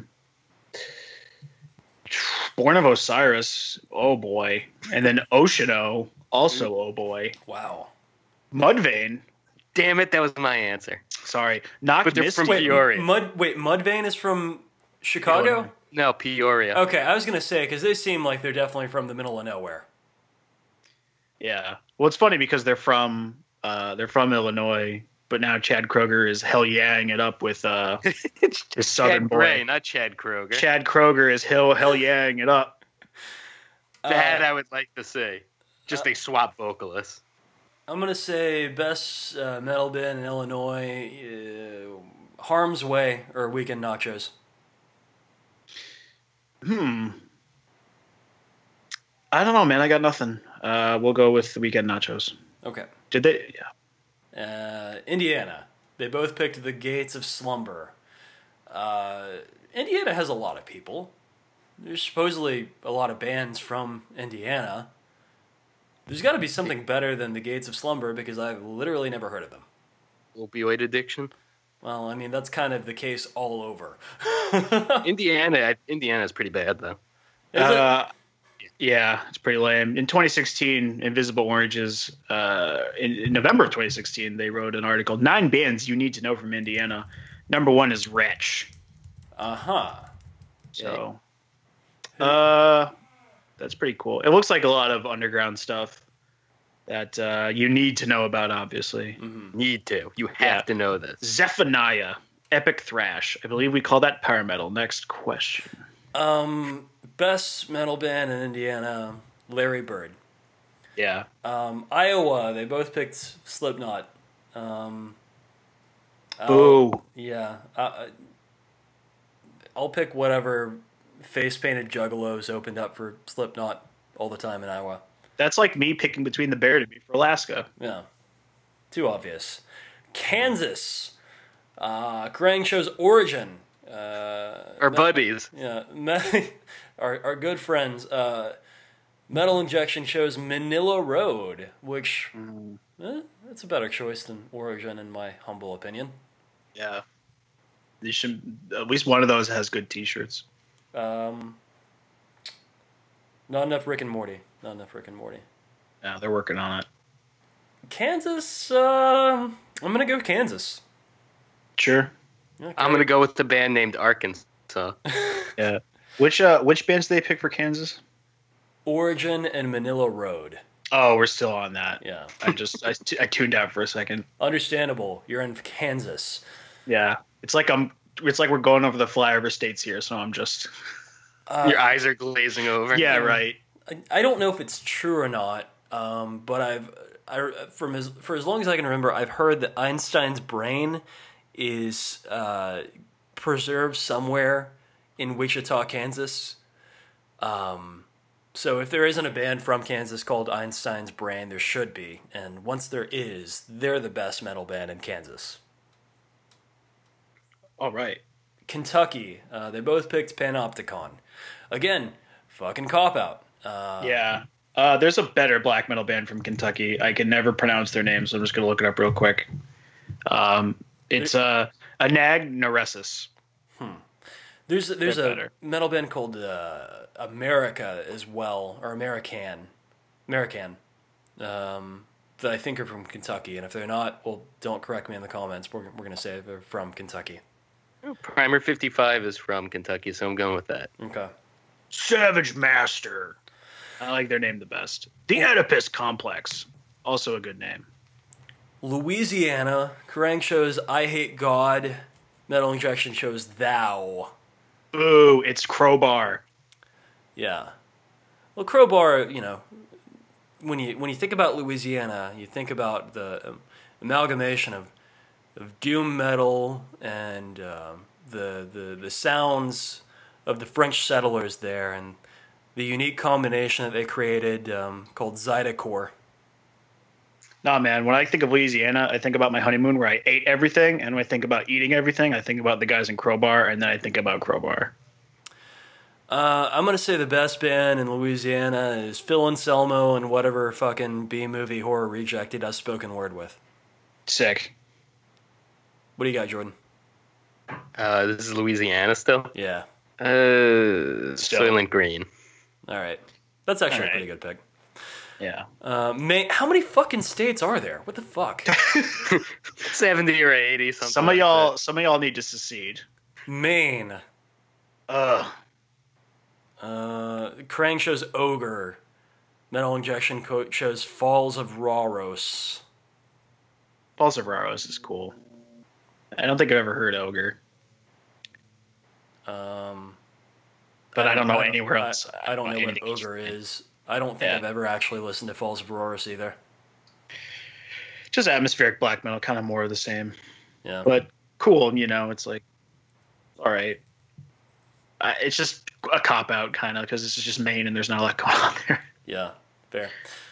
Born of Osiris, oh boy. And then Oceano, also oh boy.
Wow.
Mudvayne.
Damn it, that was my answer.
Sorry. Knock
But they're
Misty.
from Peoria.
Mudvayne is from Chicago?
Illinois.
No, Peoria.
Okay, I was going to say, because they seem like they're definitely from the middle of nowhere.
Yeah. Well, it's funny because they're from Illinois, but now Chad Kroger is hell yang it up with his southern
Chad
boy.
Gray, not Chad Kroger.
Chad Kroger is hell yang it up.
That I would like to see. Just they swap vocalists.
I'm going to say best metal band in Illinois, Harm's Way or Weekend Nachos.
I don't know, man. I got nothing. We'll go with the Weekend Nachos.
Okay.
Did they? Yeah.
Indiana. They both picked The Gates of Slumber. Indiana has a lot of people. There's supposedly a lot of bands from Indiana. There's got to be something better than The Gates of Slumber because I've literally never heard of them.
Opioid addiction.
Well, I mean, that's kind of the case all over.
Indiana's pretty bad, though.
Is it?
Yeah, it's pretty lame. In 2016, Invisible Oranges, in November of 2016, they wrote an article, 9 bands you need to know from Indiana. Number 1 is Wretch.
Uh-huh.
So, that's pretty cool. It looks like a lot of underground stuff that you need to know about, obviously.
Mm-hmm.
Need to. You have to know this.
Zephaniah, Epic Thrash. I believe we call that power metal. Next question.
Best metal band in Indiana, Larry Bird.
Yeah.
Iowa, they both picked Slipknot.
Boo.
Yeah. I'll pick whatever face-painted juggalos opened up for Slipknot all the time in Iowa.
That's like me picking between the Bear to be for Alaska.
Yeah. Too obvious. Kansas. Kerrang shows Origin.
Our buddies.
Yeah. Our good friends. Metal Injection shows Manila Road, which that's a better choice than Origin in my humble opinion.
Yeah. They should, at least one of those has good t-shirts.
Not enough Rick and Morty. Not enough Rick and Morty.
Yeah, they're working on it.
Kansas, I'm going to go Kansas.
Sure.
Okay.
I'm gonna go with the band named Arkansas.
Yeah. Which bands do they pick for Kansas?
Origin and Manila Road.
Oh, we're still on that.
Yeah.
I tuned out for a second.
Understandable. You're in Kansas.
Yeah. It's like we're going over the flyover states here, so I'm just
Your eyes are glazing over.
Yeah, right.
I don't know if it's true or not, but for as long as I can remember, I've heard that Einstein's brain is preserved somewhere in Wichita, Kansas. So if there isn't a band from Kansas called Einstein's Brain, there should be. And once there is, they're the best metal band in Kansas.
All right.
Kentucky, they both picked Panopticon. Again, fucking cop-out.
Yeah. There's a better black metal band from Kentucky. I can never pronounce their name, so I'm just going to look it up real quick. It's Anag Naresis.
There's a
better.
metal band called America as well, or American, that I think are from Kentucky. And if they're not, well, don't correct me in the comments. We're going to say they're from Kentucky.
Primer 55 is from Kentucky, so I'm going with that.
Okay.
Savage Master. I like their name the best. The Oedipus Complex. Also a good name.
Louisiana, Kerrang shows I Hate God. Metal Injection shows Thou.
Boo, it's Crowbar.
Yeah. Well, Crowbar, when you think about Louisiana, you think about the amalgamation of doom metal and the sounds of the French settlers there, and the unique combination that they created called Zydecore.
Nah, man. When I think of Louisiana, I think about my honeymoon where I ate everything, and when I think about eating everything, I think about the guys in Crowbar, and then I think about Crowbar.
I'm gonna say the best band in Louisiana is Phil Anselmo and whatever fucking B-movie horror reject he does spoken word with.
Sick.
What do you got, Jordan?
This is Louisiana still.
Yeah.
Soylent Green.
All right. That's actually
All right.
a pretty good pick.
Yeah.
How many fucking states are there? What the fuck?
70 or 80, something.
Some of y'all need to secede.
Maine.
Ugh.
Krang shows Ogre. Metal Injection shows Falls of Rauros.
Falls of Rauros is cool. I don't think I've ever heard Ogre. But I don't know anywhere else.
I don't know what
anything
Ogre is. I don't think
Yeah.
I've ever actually listened to Falls of Rauros either.
Just atmospheric black metal, kind of more of the same.
Yeah.
But cool, it's like, all right. It's just a cop-out, kind of, because it's just Maine and there's not a lot going on there.
Yeah, fair.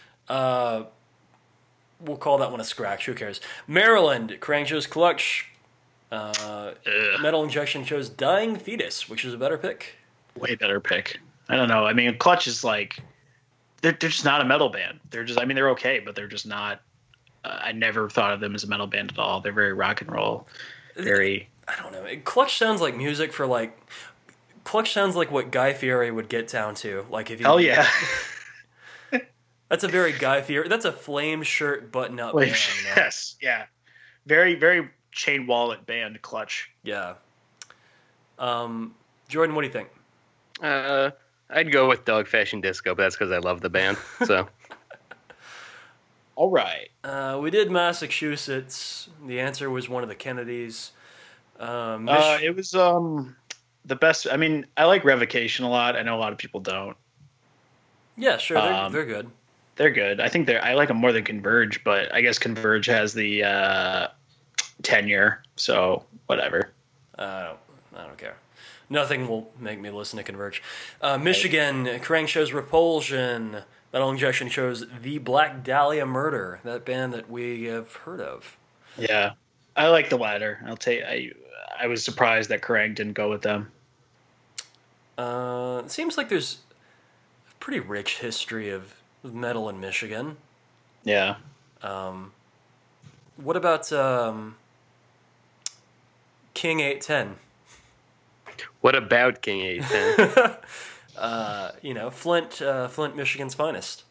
We'll call that one a scratch. Who cares? Maryland, Krang shows Clutch. Metal Injection shows Dying Fetus, which is a better pick.
Way better pick. I don't know. I mean, Clutch is like, they're just not a metal band. They're okay, but they're just not. I never thought of them as a metal band at all. They're very rock and roll. Very.
I don't know. Clutch sounds like music for like. Clutch sounds like what Guy Fieri would get down to. Like if you.
Hell yeah.
That's a very Guy Fieri. That's a flame shirt button up.
Like,
band,
yes. Yeah. Very, very chain wallet band, Clutch.
Yeah. Jordan, what do you think?
I'd go with Dog Fashion Disco, but that's because I love the band. So.
All right.
We did Massachusetts. The answer was one of the Kennedys.
It was the best. I mean, I like Revocation a lot. I know a lot of people don't.
Yeah, sure. They're good.
They're good. I think I like them more than Converge, but I guess Converge has the tenure, so whatever.
I don't care. Nothing will make me listen to Converge. Michigan, Krang shows Repulsion. Metal Injection shows The Black Dahlia Murder, that band that we have heard of.
Yeah, I like the latter. I'll tell you, I was surprised that Kerrang didn't go with them.
It seems like there's a pretty rich history of metal in Michigan.
Yeah.
What about King 810?
What about King 810?
Flint, Michigan's finest.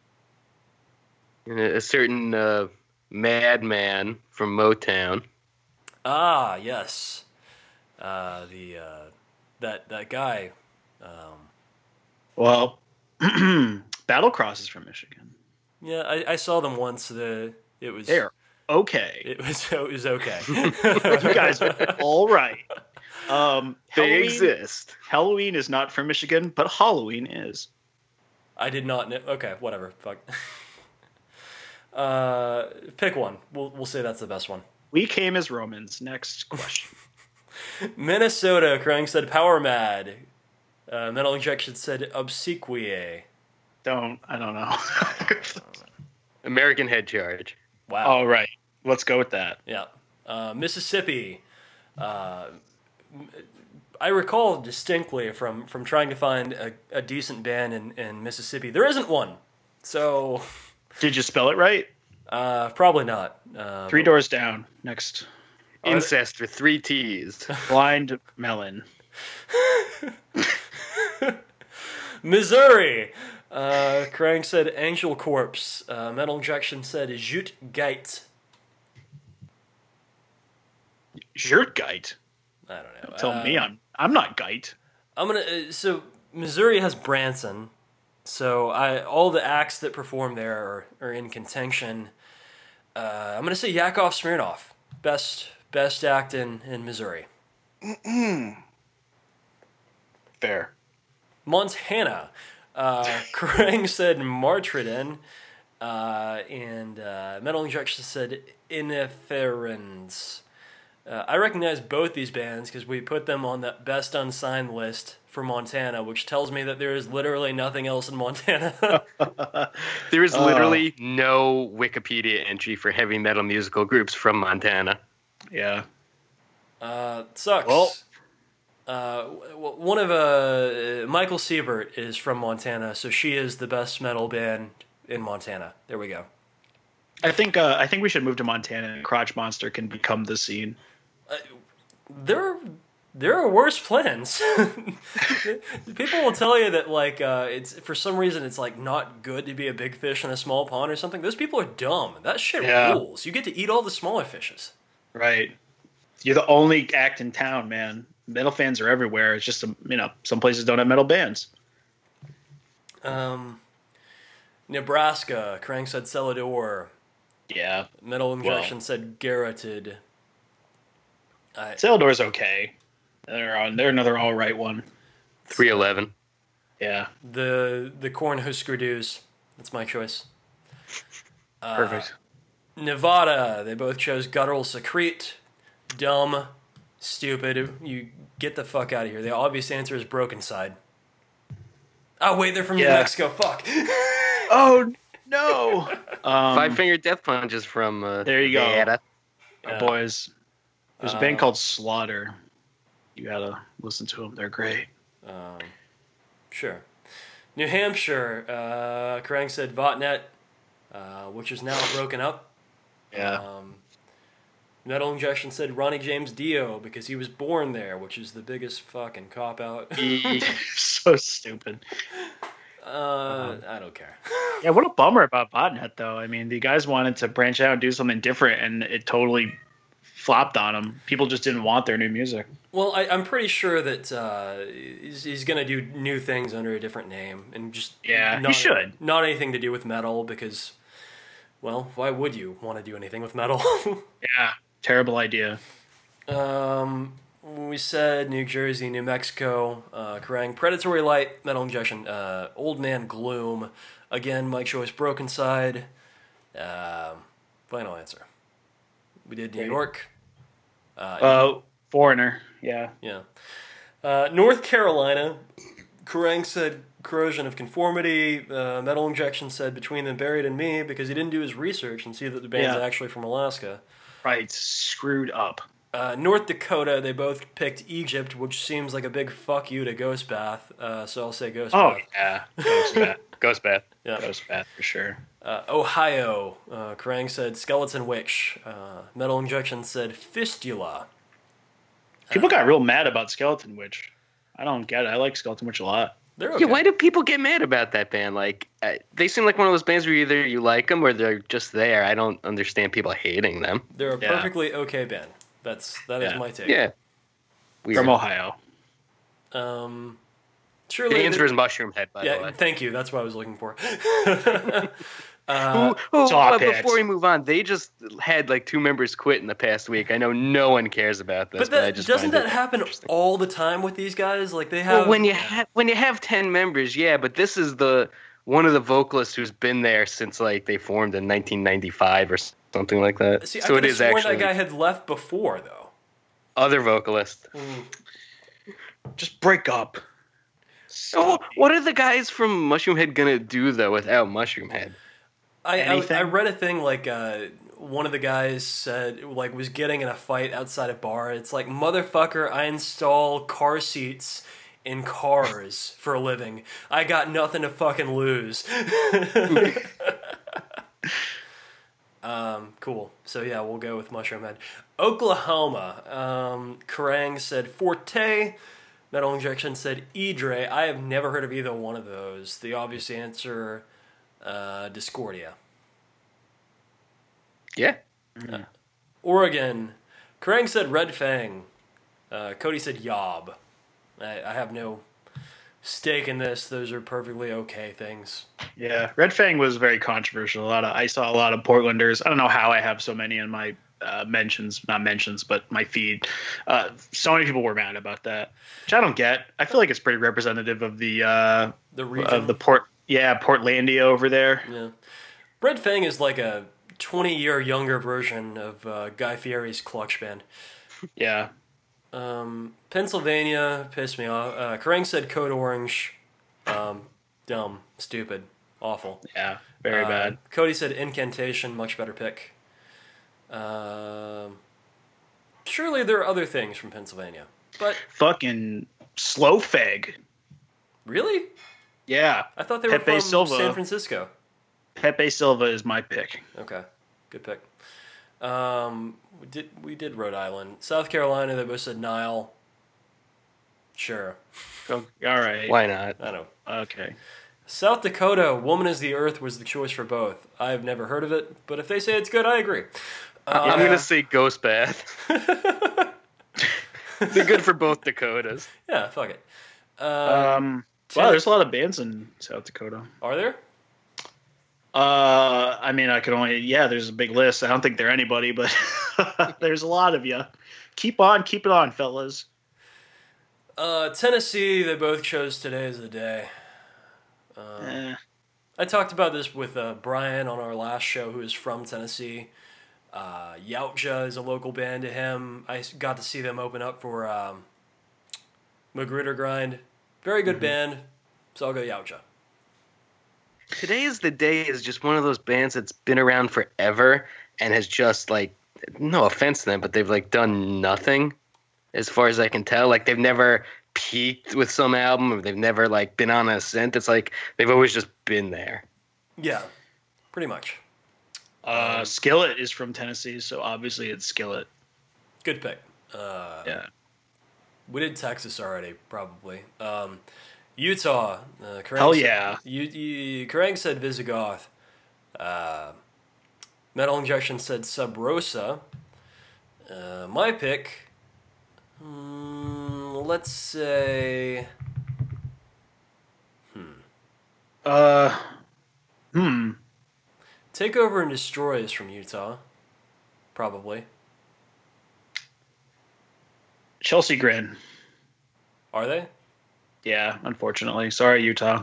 A certain madman from Motown.
Ah, yes. That guy.
Well, Battlecross is from Michigan.
Yeah, I saw them once. It was
They're okay.
It was okay.
You guys are all right.
They
Halloween,
exist.
Halloween is not from Michigan, but Halloween is.
I did not know. Okay, whatever. Fuck. Pick one. We'll say that's the best one.
We came as Romans. Next question.
Minnesota, Krang said Power Mad. Metal Injection said Obsequiae.
I don't know.
American Head Charge.
Wow.
All right. Let's go with that.
Yeah. Mississippi. I recall distinctly from trying to find a decent band in Mississippi. There isn't one. So.
Did you spell it right?
Probably not.
Three Doors Down. Next.
Incest with 3 T's.
Blind Melon.
Missouri. Krang said Angel Corpse. Metal Injection said Jute Geit.
Jurtgeist.
I don't know.
Tell me I'm not Geit.
I'm gonna. So Missouri has Branson. So all the acts that perform there are in contention. I'm gonna say Yakov Smirnoff, best act in Missouri.
Fair.
Montana. Krang said Martridin. And Metal Injection said Inference. I recognize both these bands because we put them on the best unsigned list for Montana, which tells me that there is literally nothing else in Montana.
There is literally no Wikipedia entry for heavy metal musical groups from Montana.
Yeah.
Sucks.
Well,
one of Michael Siebert is from Montana, so she is the best metal band in Montana. There we go.
I think we should move to Montana and Crotch Monster can become the scene.
There are worse plans. People will tell you that like it's for some reason it's like not good to be a big fish in a small pond or something. Those people are dumb. That shit rules. You get to eat all the smaller fishes.
Right. You're the only act in town, man. Metal fans are everywhere. It's just some places don't have metal bands.
Nebraska, Krang said Celador.
Yeah.
Metal Injection said Garroted.
Celador's okay. They're another all right one.
311.
Yeah.
The Cornhusker Dews. That's my choice.
Perfect.
Nevada, they both chose Guttural Secrete. Dumb. Stupid. You get the fuck out of here. The obvious answer is Broken Side. Oh, wait, they're from New Mexico. Fuck.
Oh, no.
Five Finger Death Punch is from
there you go.
Nevada.
Boys. There's a band called Slaughter. You gotta listen to them. They're great.
Sure. New Hampshire, Krang said Votnet, which is now broken up.
Yeah.
Metal Injection said Ronnie James Dio because he was born there, which is the biggest fucking cop-out.
So stupid.
I don't care.
Yeah, what a bummer about Botnet, though. I mean, the guys wanted to branch out and do something different, and it totally flopped on them. People just didn't want their new music.
Well, I'm pretty sure that he's going to do new things under a different name, and just
he should.
Not anything to do with metal, because, well, why would you want to do anything with metal?
Yeah, terrible idea.
We said New Jersey, New Mexico, Kerrang, Predatory Light, Metal Injection, Old Man Gloom, again, Mike Choice, Broken Side, final answer. We did New York.
Foreigner, yeah.
Yeah. North Carolina, Kerrang said Corrosion of Conformity, Metal Injection said Between Them Buried and Me, because he didn't do his research and see that the band's actually from Alaska.
Right, screwed up.
North Dakota, they both picked Egypt, which seems like a big fuck you to Ghost Bath, so I'll say Ghost Bath.
Oh, yeah. Ghost Bath. Ghost Bath.
Yeah.
Ghost Bath, for sure.
Ohio, Kerrang said Skeleton Witch. Metal Injection said Fistula.
People got real mad about Skeleton Witch. I don't get it. I like Skeleton Witch a lot.
They're okay.
Yeah, why do people get mad about that band? Like, they seem like one of those bands where either you like them or they're just there. I don't understand people hating them.
They're a perfectly okay band. That is my take.
Yeah. Weird.
From Ohio.
Surely
the answer is Mushroomhead, by the way.
Thank you. That's what I was looking for.
Before we move on, they just had like 2 members quit in the past week. I know no one cares about this, but
doesn't that happen all the time with these guys? Like they have.
Well, when you have 10 members, yeah, but this is one of the vocalists who's been there since like they formed in 1995 or something like that.
See,
so
I
it is
actually
actually
that guy had left before though.
Other vocalist.
Just break up.
Oh, what are the guys from Mushroomhead gonna do though without Mushroomhead?
I read a thing like one of the guys said like was getting in a fight outside a bar. It's like, motherfucker, I install car seats in cars for a living. I got nothing to fucking lose. Cool. So yeah, we'll go with Mushroomhead. Oklahoma. Kerrang said Forte. Metal Injection said Idre. I have never heard of either one of those. The obvious answer, Discordia.
Yeah.
Oregon. Kerrang said Red Fang. Cody said Yob. I have no stake in this. Those are perfectly okay things.
Yeah, Red Fang was very controversial. I saw a lot of Portlanders. I don't know how I have so many in my my feed. So many people were mad about that, which I don't get. I feel like it's pretty representative of the region. of the Portlandia over there.
Yeah. Red Fang is like a 20-year younger version of Guy Fieri's Clutch Band.
Yeah.
Pennsylvania pissed me off. Kerrang said Code Orange. Dumb, stupid, awful.
Yeah, very bad.
Cody said Incantation, much better pick. Surely there are other things from Pennsylvania, but
Fucking Slow Fag.
really,
Yeah.
I thought they were
Pepe
from
Silva.
San Francisco.
Pepe Silva is my pick.
Okay, good pick. We did Rhode Island, South Carolina. They both said Nile. Sure,
Oh, all right.
Why not?
I know.
Okay.
South Dakota, Woman is the Earth was the choice for both. I've never heard of it, but if they say it's good, I agree.
I'm gonna say Ghost Bath. They're good for both Dakotas.
Yeah, fuck it.
Wow, there's a lot of bands in South Dakota.
Are there?
I mean, I could only, there's a big list. I don't think they're anybody, but there's a lot of you. Keep it on, fellas.
Tennessee, they both chose Today as the Day. I talked about this with Brian on our last show, who is from Tennessee. Yautja is a local band to him. I got to see them open up for Magruder Grind. Very good band, so I'll go Yautja.
Today is the Day is just one of those bands that's been around forever and has just like, no offense to them, but they've like done nothing as far as I can tell. Like they've never peaked with some album, or they've never like been on an ascent. It's like they've always just been there.
Yeah, pretty much.
Skillet is from Tennessee, so obviously it's Skillet.
Good pick.
Yeah.
We did Texas already, probably. Utah.
Hell yeah.
Kerrang said Visigoth. Metal Injection said Sub Rosa. My pick, let's say... Takeover and Destroy is from Utah. Probably.
Chelsea Grin.
Are they?
Yeah, unfortunately. Sorry, Utah.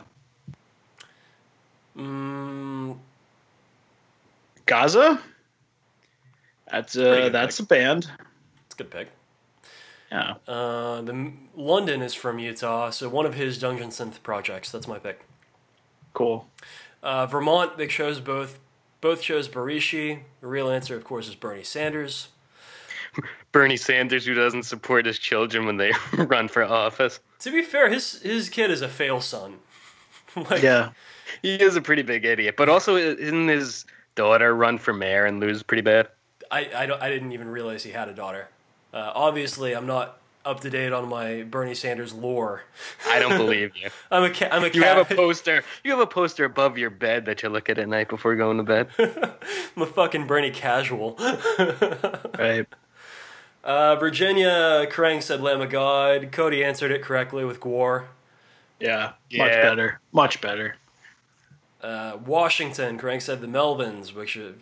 Gaza? That's a band.
It's a good pick.
Yeah.
London is from Utah, so one of his Dungeon Synth projects. That's my pick.
Cool.
Vermont, they chose both chose Barishi. The real answer, of course, is Bernie Sanders.
Bernie Sanders, who doesn't support his children when they run for office.
To be fair, his kid is a fail son.
Yeah.
He is a pretty big idiot. But also, isn't his daughter run for mayor and lose pretty bad?
I didn't even realize he had a daughter. Obviously, I'm not up to date on my Bernie Sanders lore.
I don't believe you.
I'm a cat.
You have a poster. You have a poster above your bed that you look at night before going to bed.
I'm a fucking Bernie casual.
Right.
Virginia, Kerrang said Lamb of God. Cody answered it correctly with Gwar.
Yeah. Much better. Much better.
Washington, Kerrang said the Melvins, which is...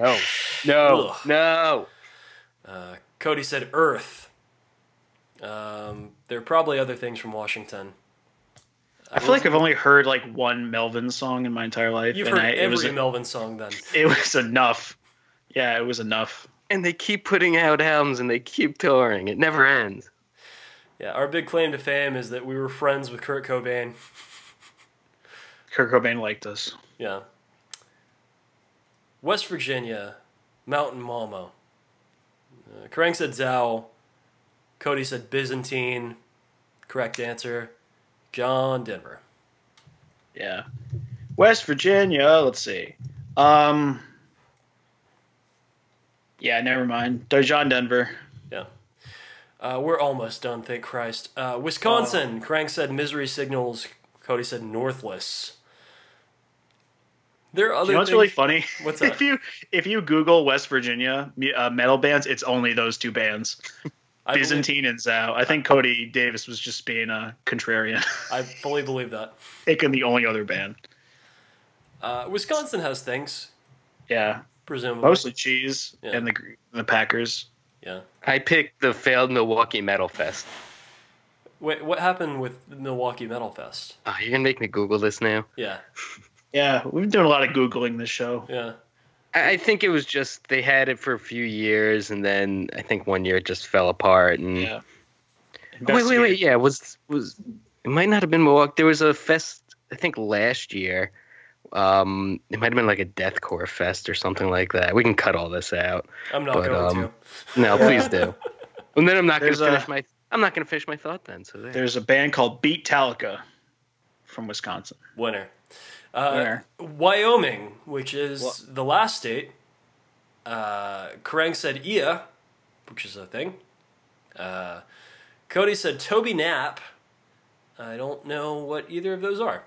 No.
Cody said Earth. There are probably other things from Washington.
I feel like I've only heard like one Melvin song in my entire life.
You've heard every Melvin song then.
It was enough. Yeah, it was enough.
And they keep putting out albums and they keep touring. It never ends.
Yeah, our big claim to fame is that we were friends with Kurt Cobain.
Kurt Cobain liked us.
Yeah. West Virginia, Mountain Mama. Kerrang said Zao. Cody said Byzantine. Correct answer, John Denver.
Yeah. West Virginia, let's see. Yeah, never mind. John Denver.
Yeah. We're almost done, thank Christ. Wisconsin, Kerrang said Misery Signals. Cody said Northless. There are other
You know what's
things.
really funny?
What's that?
If you Google West Virginia metal bands, it's only those two bands. Byzantine and Zao. I think Cody Davis was just being a contrarian.
I fully believe that.
Taking the only other band.
Wisconsin has things,
Yeah.
presumably.
Mostly Cheese and the Packers.
Yeah.
I picked the failed Milwaukee Metal Fest.
Wait, what happened with Milwaukee Metal Fest?
Oh, you're going to make me Google this now?
Yeah.
Yeah, we've been doing a lot of Googling this show.
Yeah.
I think it was just they had it for a few years, and then I think one year it just fell apart. And
Yeah.
wait. Yeah, was it might not have been Milwaukee. There was a fest, I think, last year. It might have been like a deathcore fest or something like that. We can cut all this out.
I'm not going to.
No, please do. And then I'm not going
There's
to finish I'm not going to finish my thought then. So
There's a band called Beat Talica from Wisconsin.
Winner.
Winner.
Wyoming, which is the last state. Kerrang said Ia, which is a thing. Cody said Toby Knapp. I don't know what either of those are.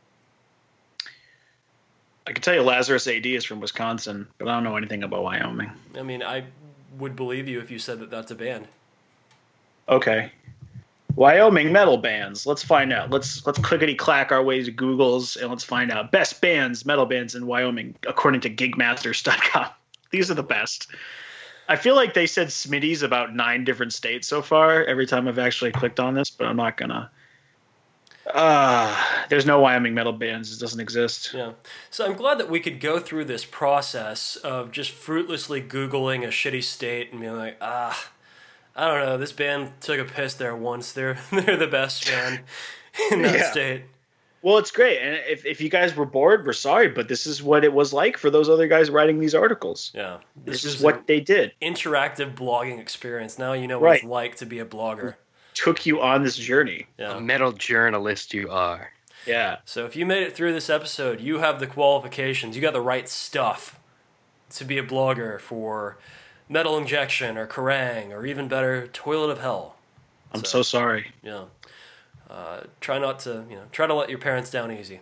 I can tell you Lazarus AD is from Wisconsin, but I don't know anything about Wyoming.
I mean, I would believe you if you said that that's a band.
Okay. Wyoming metal bands. Let's find out. Let's clickety clack our way to Google's and let's find out best bands, metal bands in Wyoming according to Gigmasters.com. These are the best. I feel like they said Smitty's about 9 different states so far every time I've actually clicked on this, but I'm not gonna. There's no Wyoming metal bands. It doesn't exist.
Yeah. So I'm glad that we could go through this process of just fruitlessly Googling a shitty state and being like, I don't know, this band took a piss there once. They're the best band in that state.
Well, it's great. And if you guys were bored, we're sorry, but this is what it was like for those other guys writing these articles.
Yeah.
This is what they did.
Interactive blogging experience. Now you know what it's like to be a blogger.
Took you on this journey.
Yeah.
a metal journalist you are.
Yeah.
So if you made it through this episode, you have the qualifications. You got the right stuff to be a blogger for Metal Injection or Kerrang or even better, Toilet of Hell.
I'm so sorry.
Yeah. Try not to, try to let your parents down easy.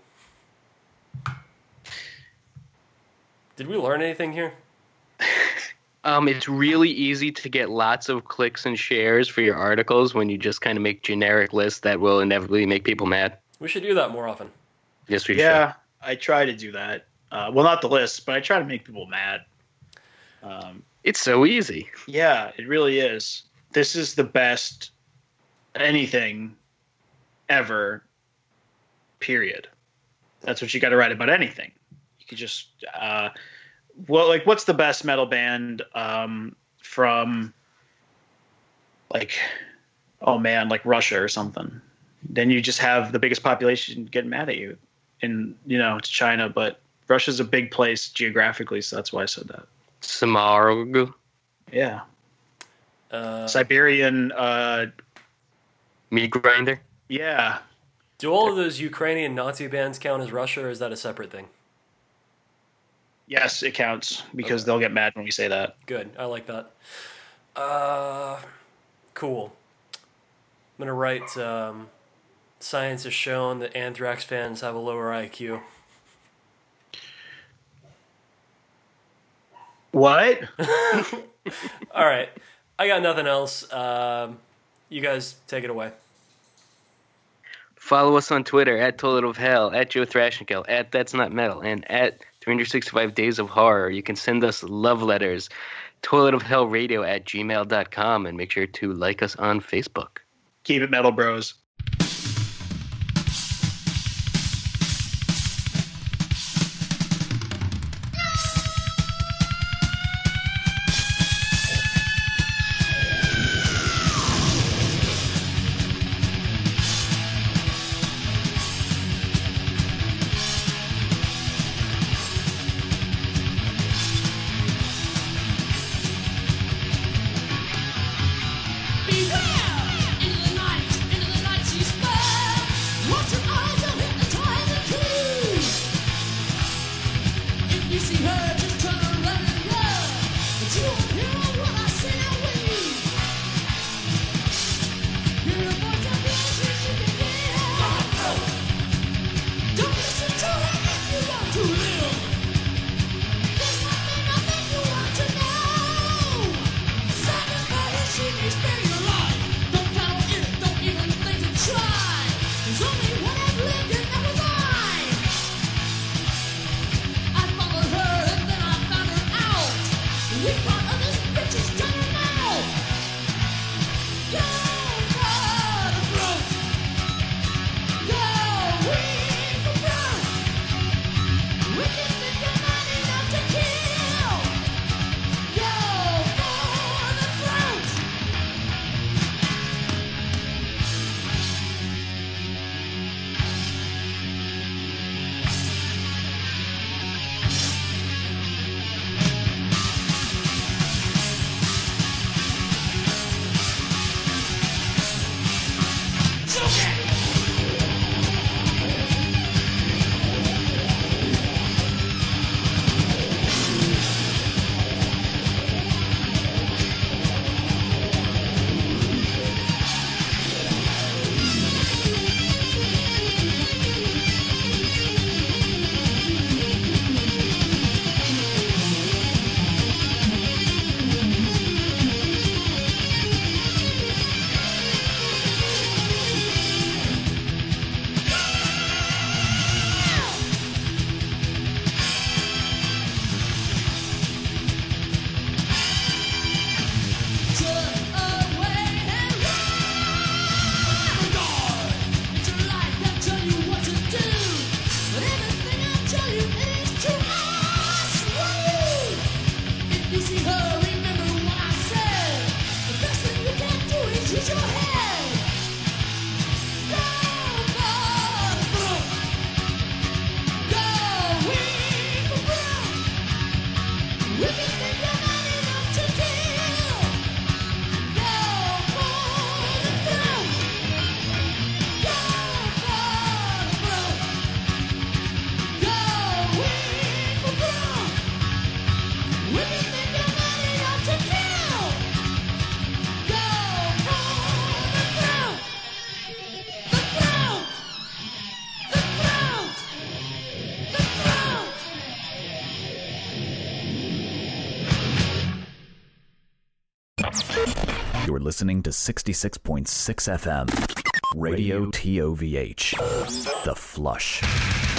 Did we learn anything here?
It's really easy to get lots of clicks and shares for your articles when you just kind of make generic lists that will inevitably make people mad.
We should do that more often.
Yes, we should.
Yeah, I try to do that. Well, not the list, but I try to make people mad.
It's so easy.
Yeah, it really is. This is the best anything ever, period. That's what you got to write about anything. You could just... what's the best metal band from like Russia or something? Then you just have the biggest population getting mad at you. And it's China, but Russia's a big place geographically, so that's why I said that.
Samarug.
Yeah. Siberian
Meat grinder.
Yeah.
Do all of those Ukrainian Nazi bands count as Russia, or is that a separate thing?
Yes, it counts because they'll get mad when we say that.
Good. I like that. Cool. I'm going to write science has shown that Anthrax fans have a lower IQ.
What?
All right. I got nothing else. You guys take it away.
Follow us on Twitter at Toilet of Hell, at Joe Thrashnikel, at That's Not Metal, and at 365 Days of Horror. You can send us love letters, toiletofhellradio@gmail.com, and make sure to like us on Facebook.
Keep it metal, bros.
We part of this
You're listening to 66.6 FM, Radio TOVH, The Flush.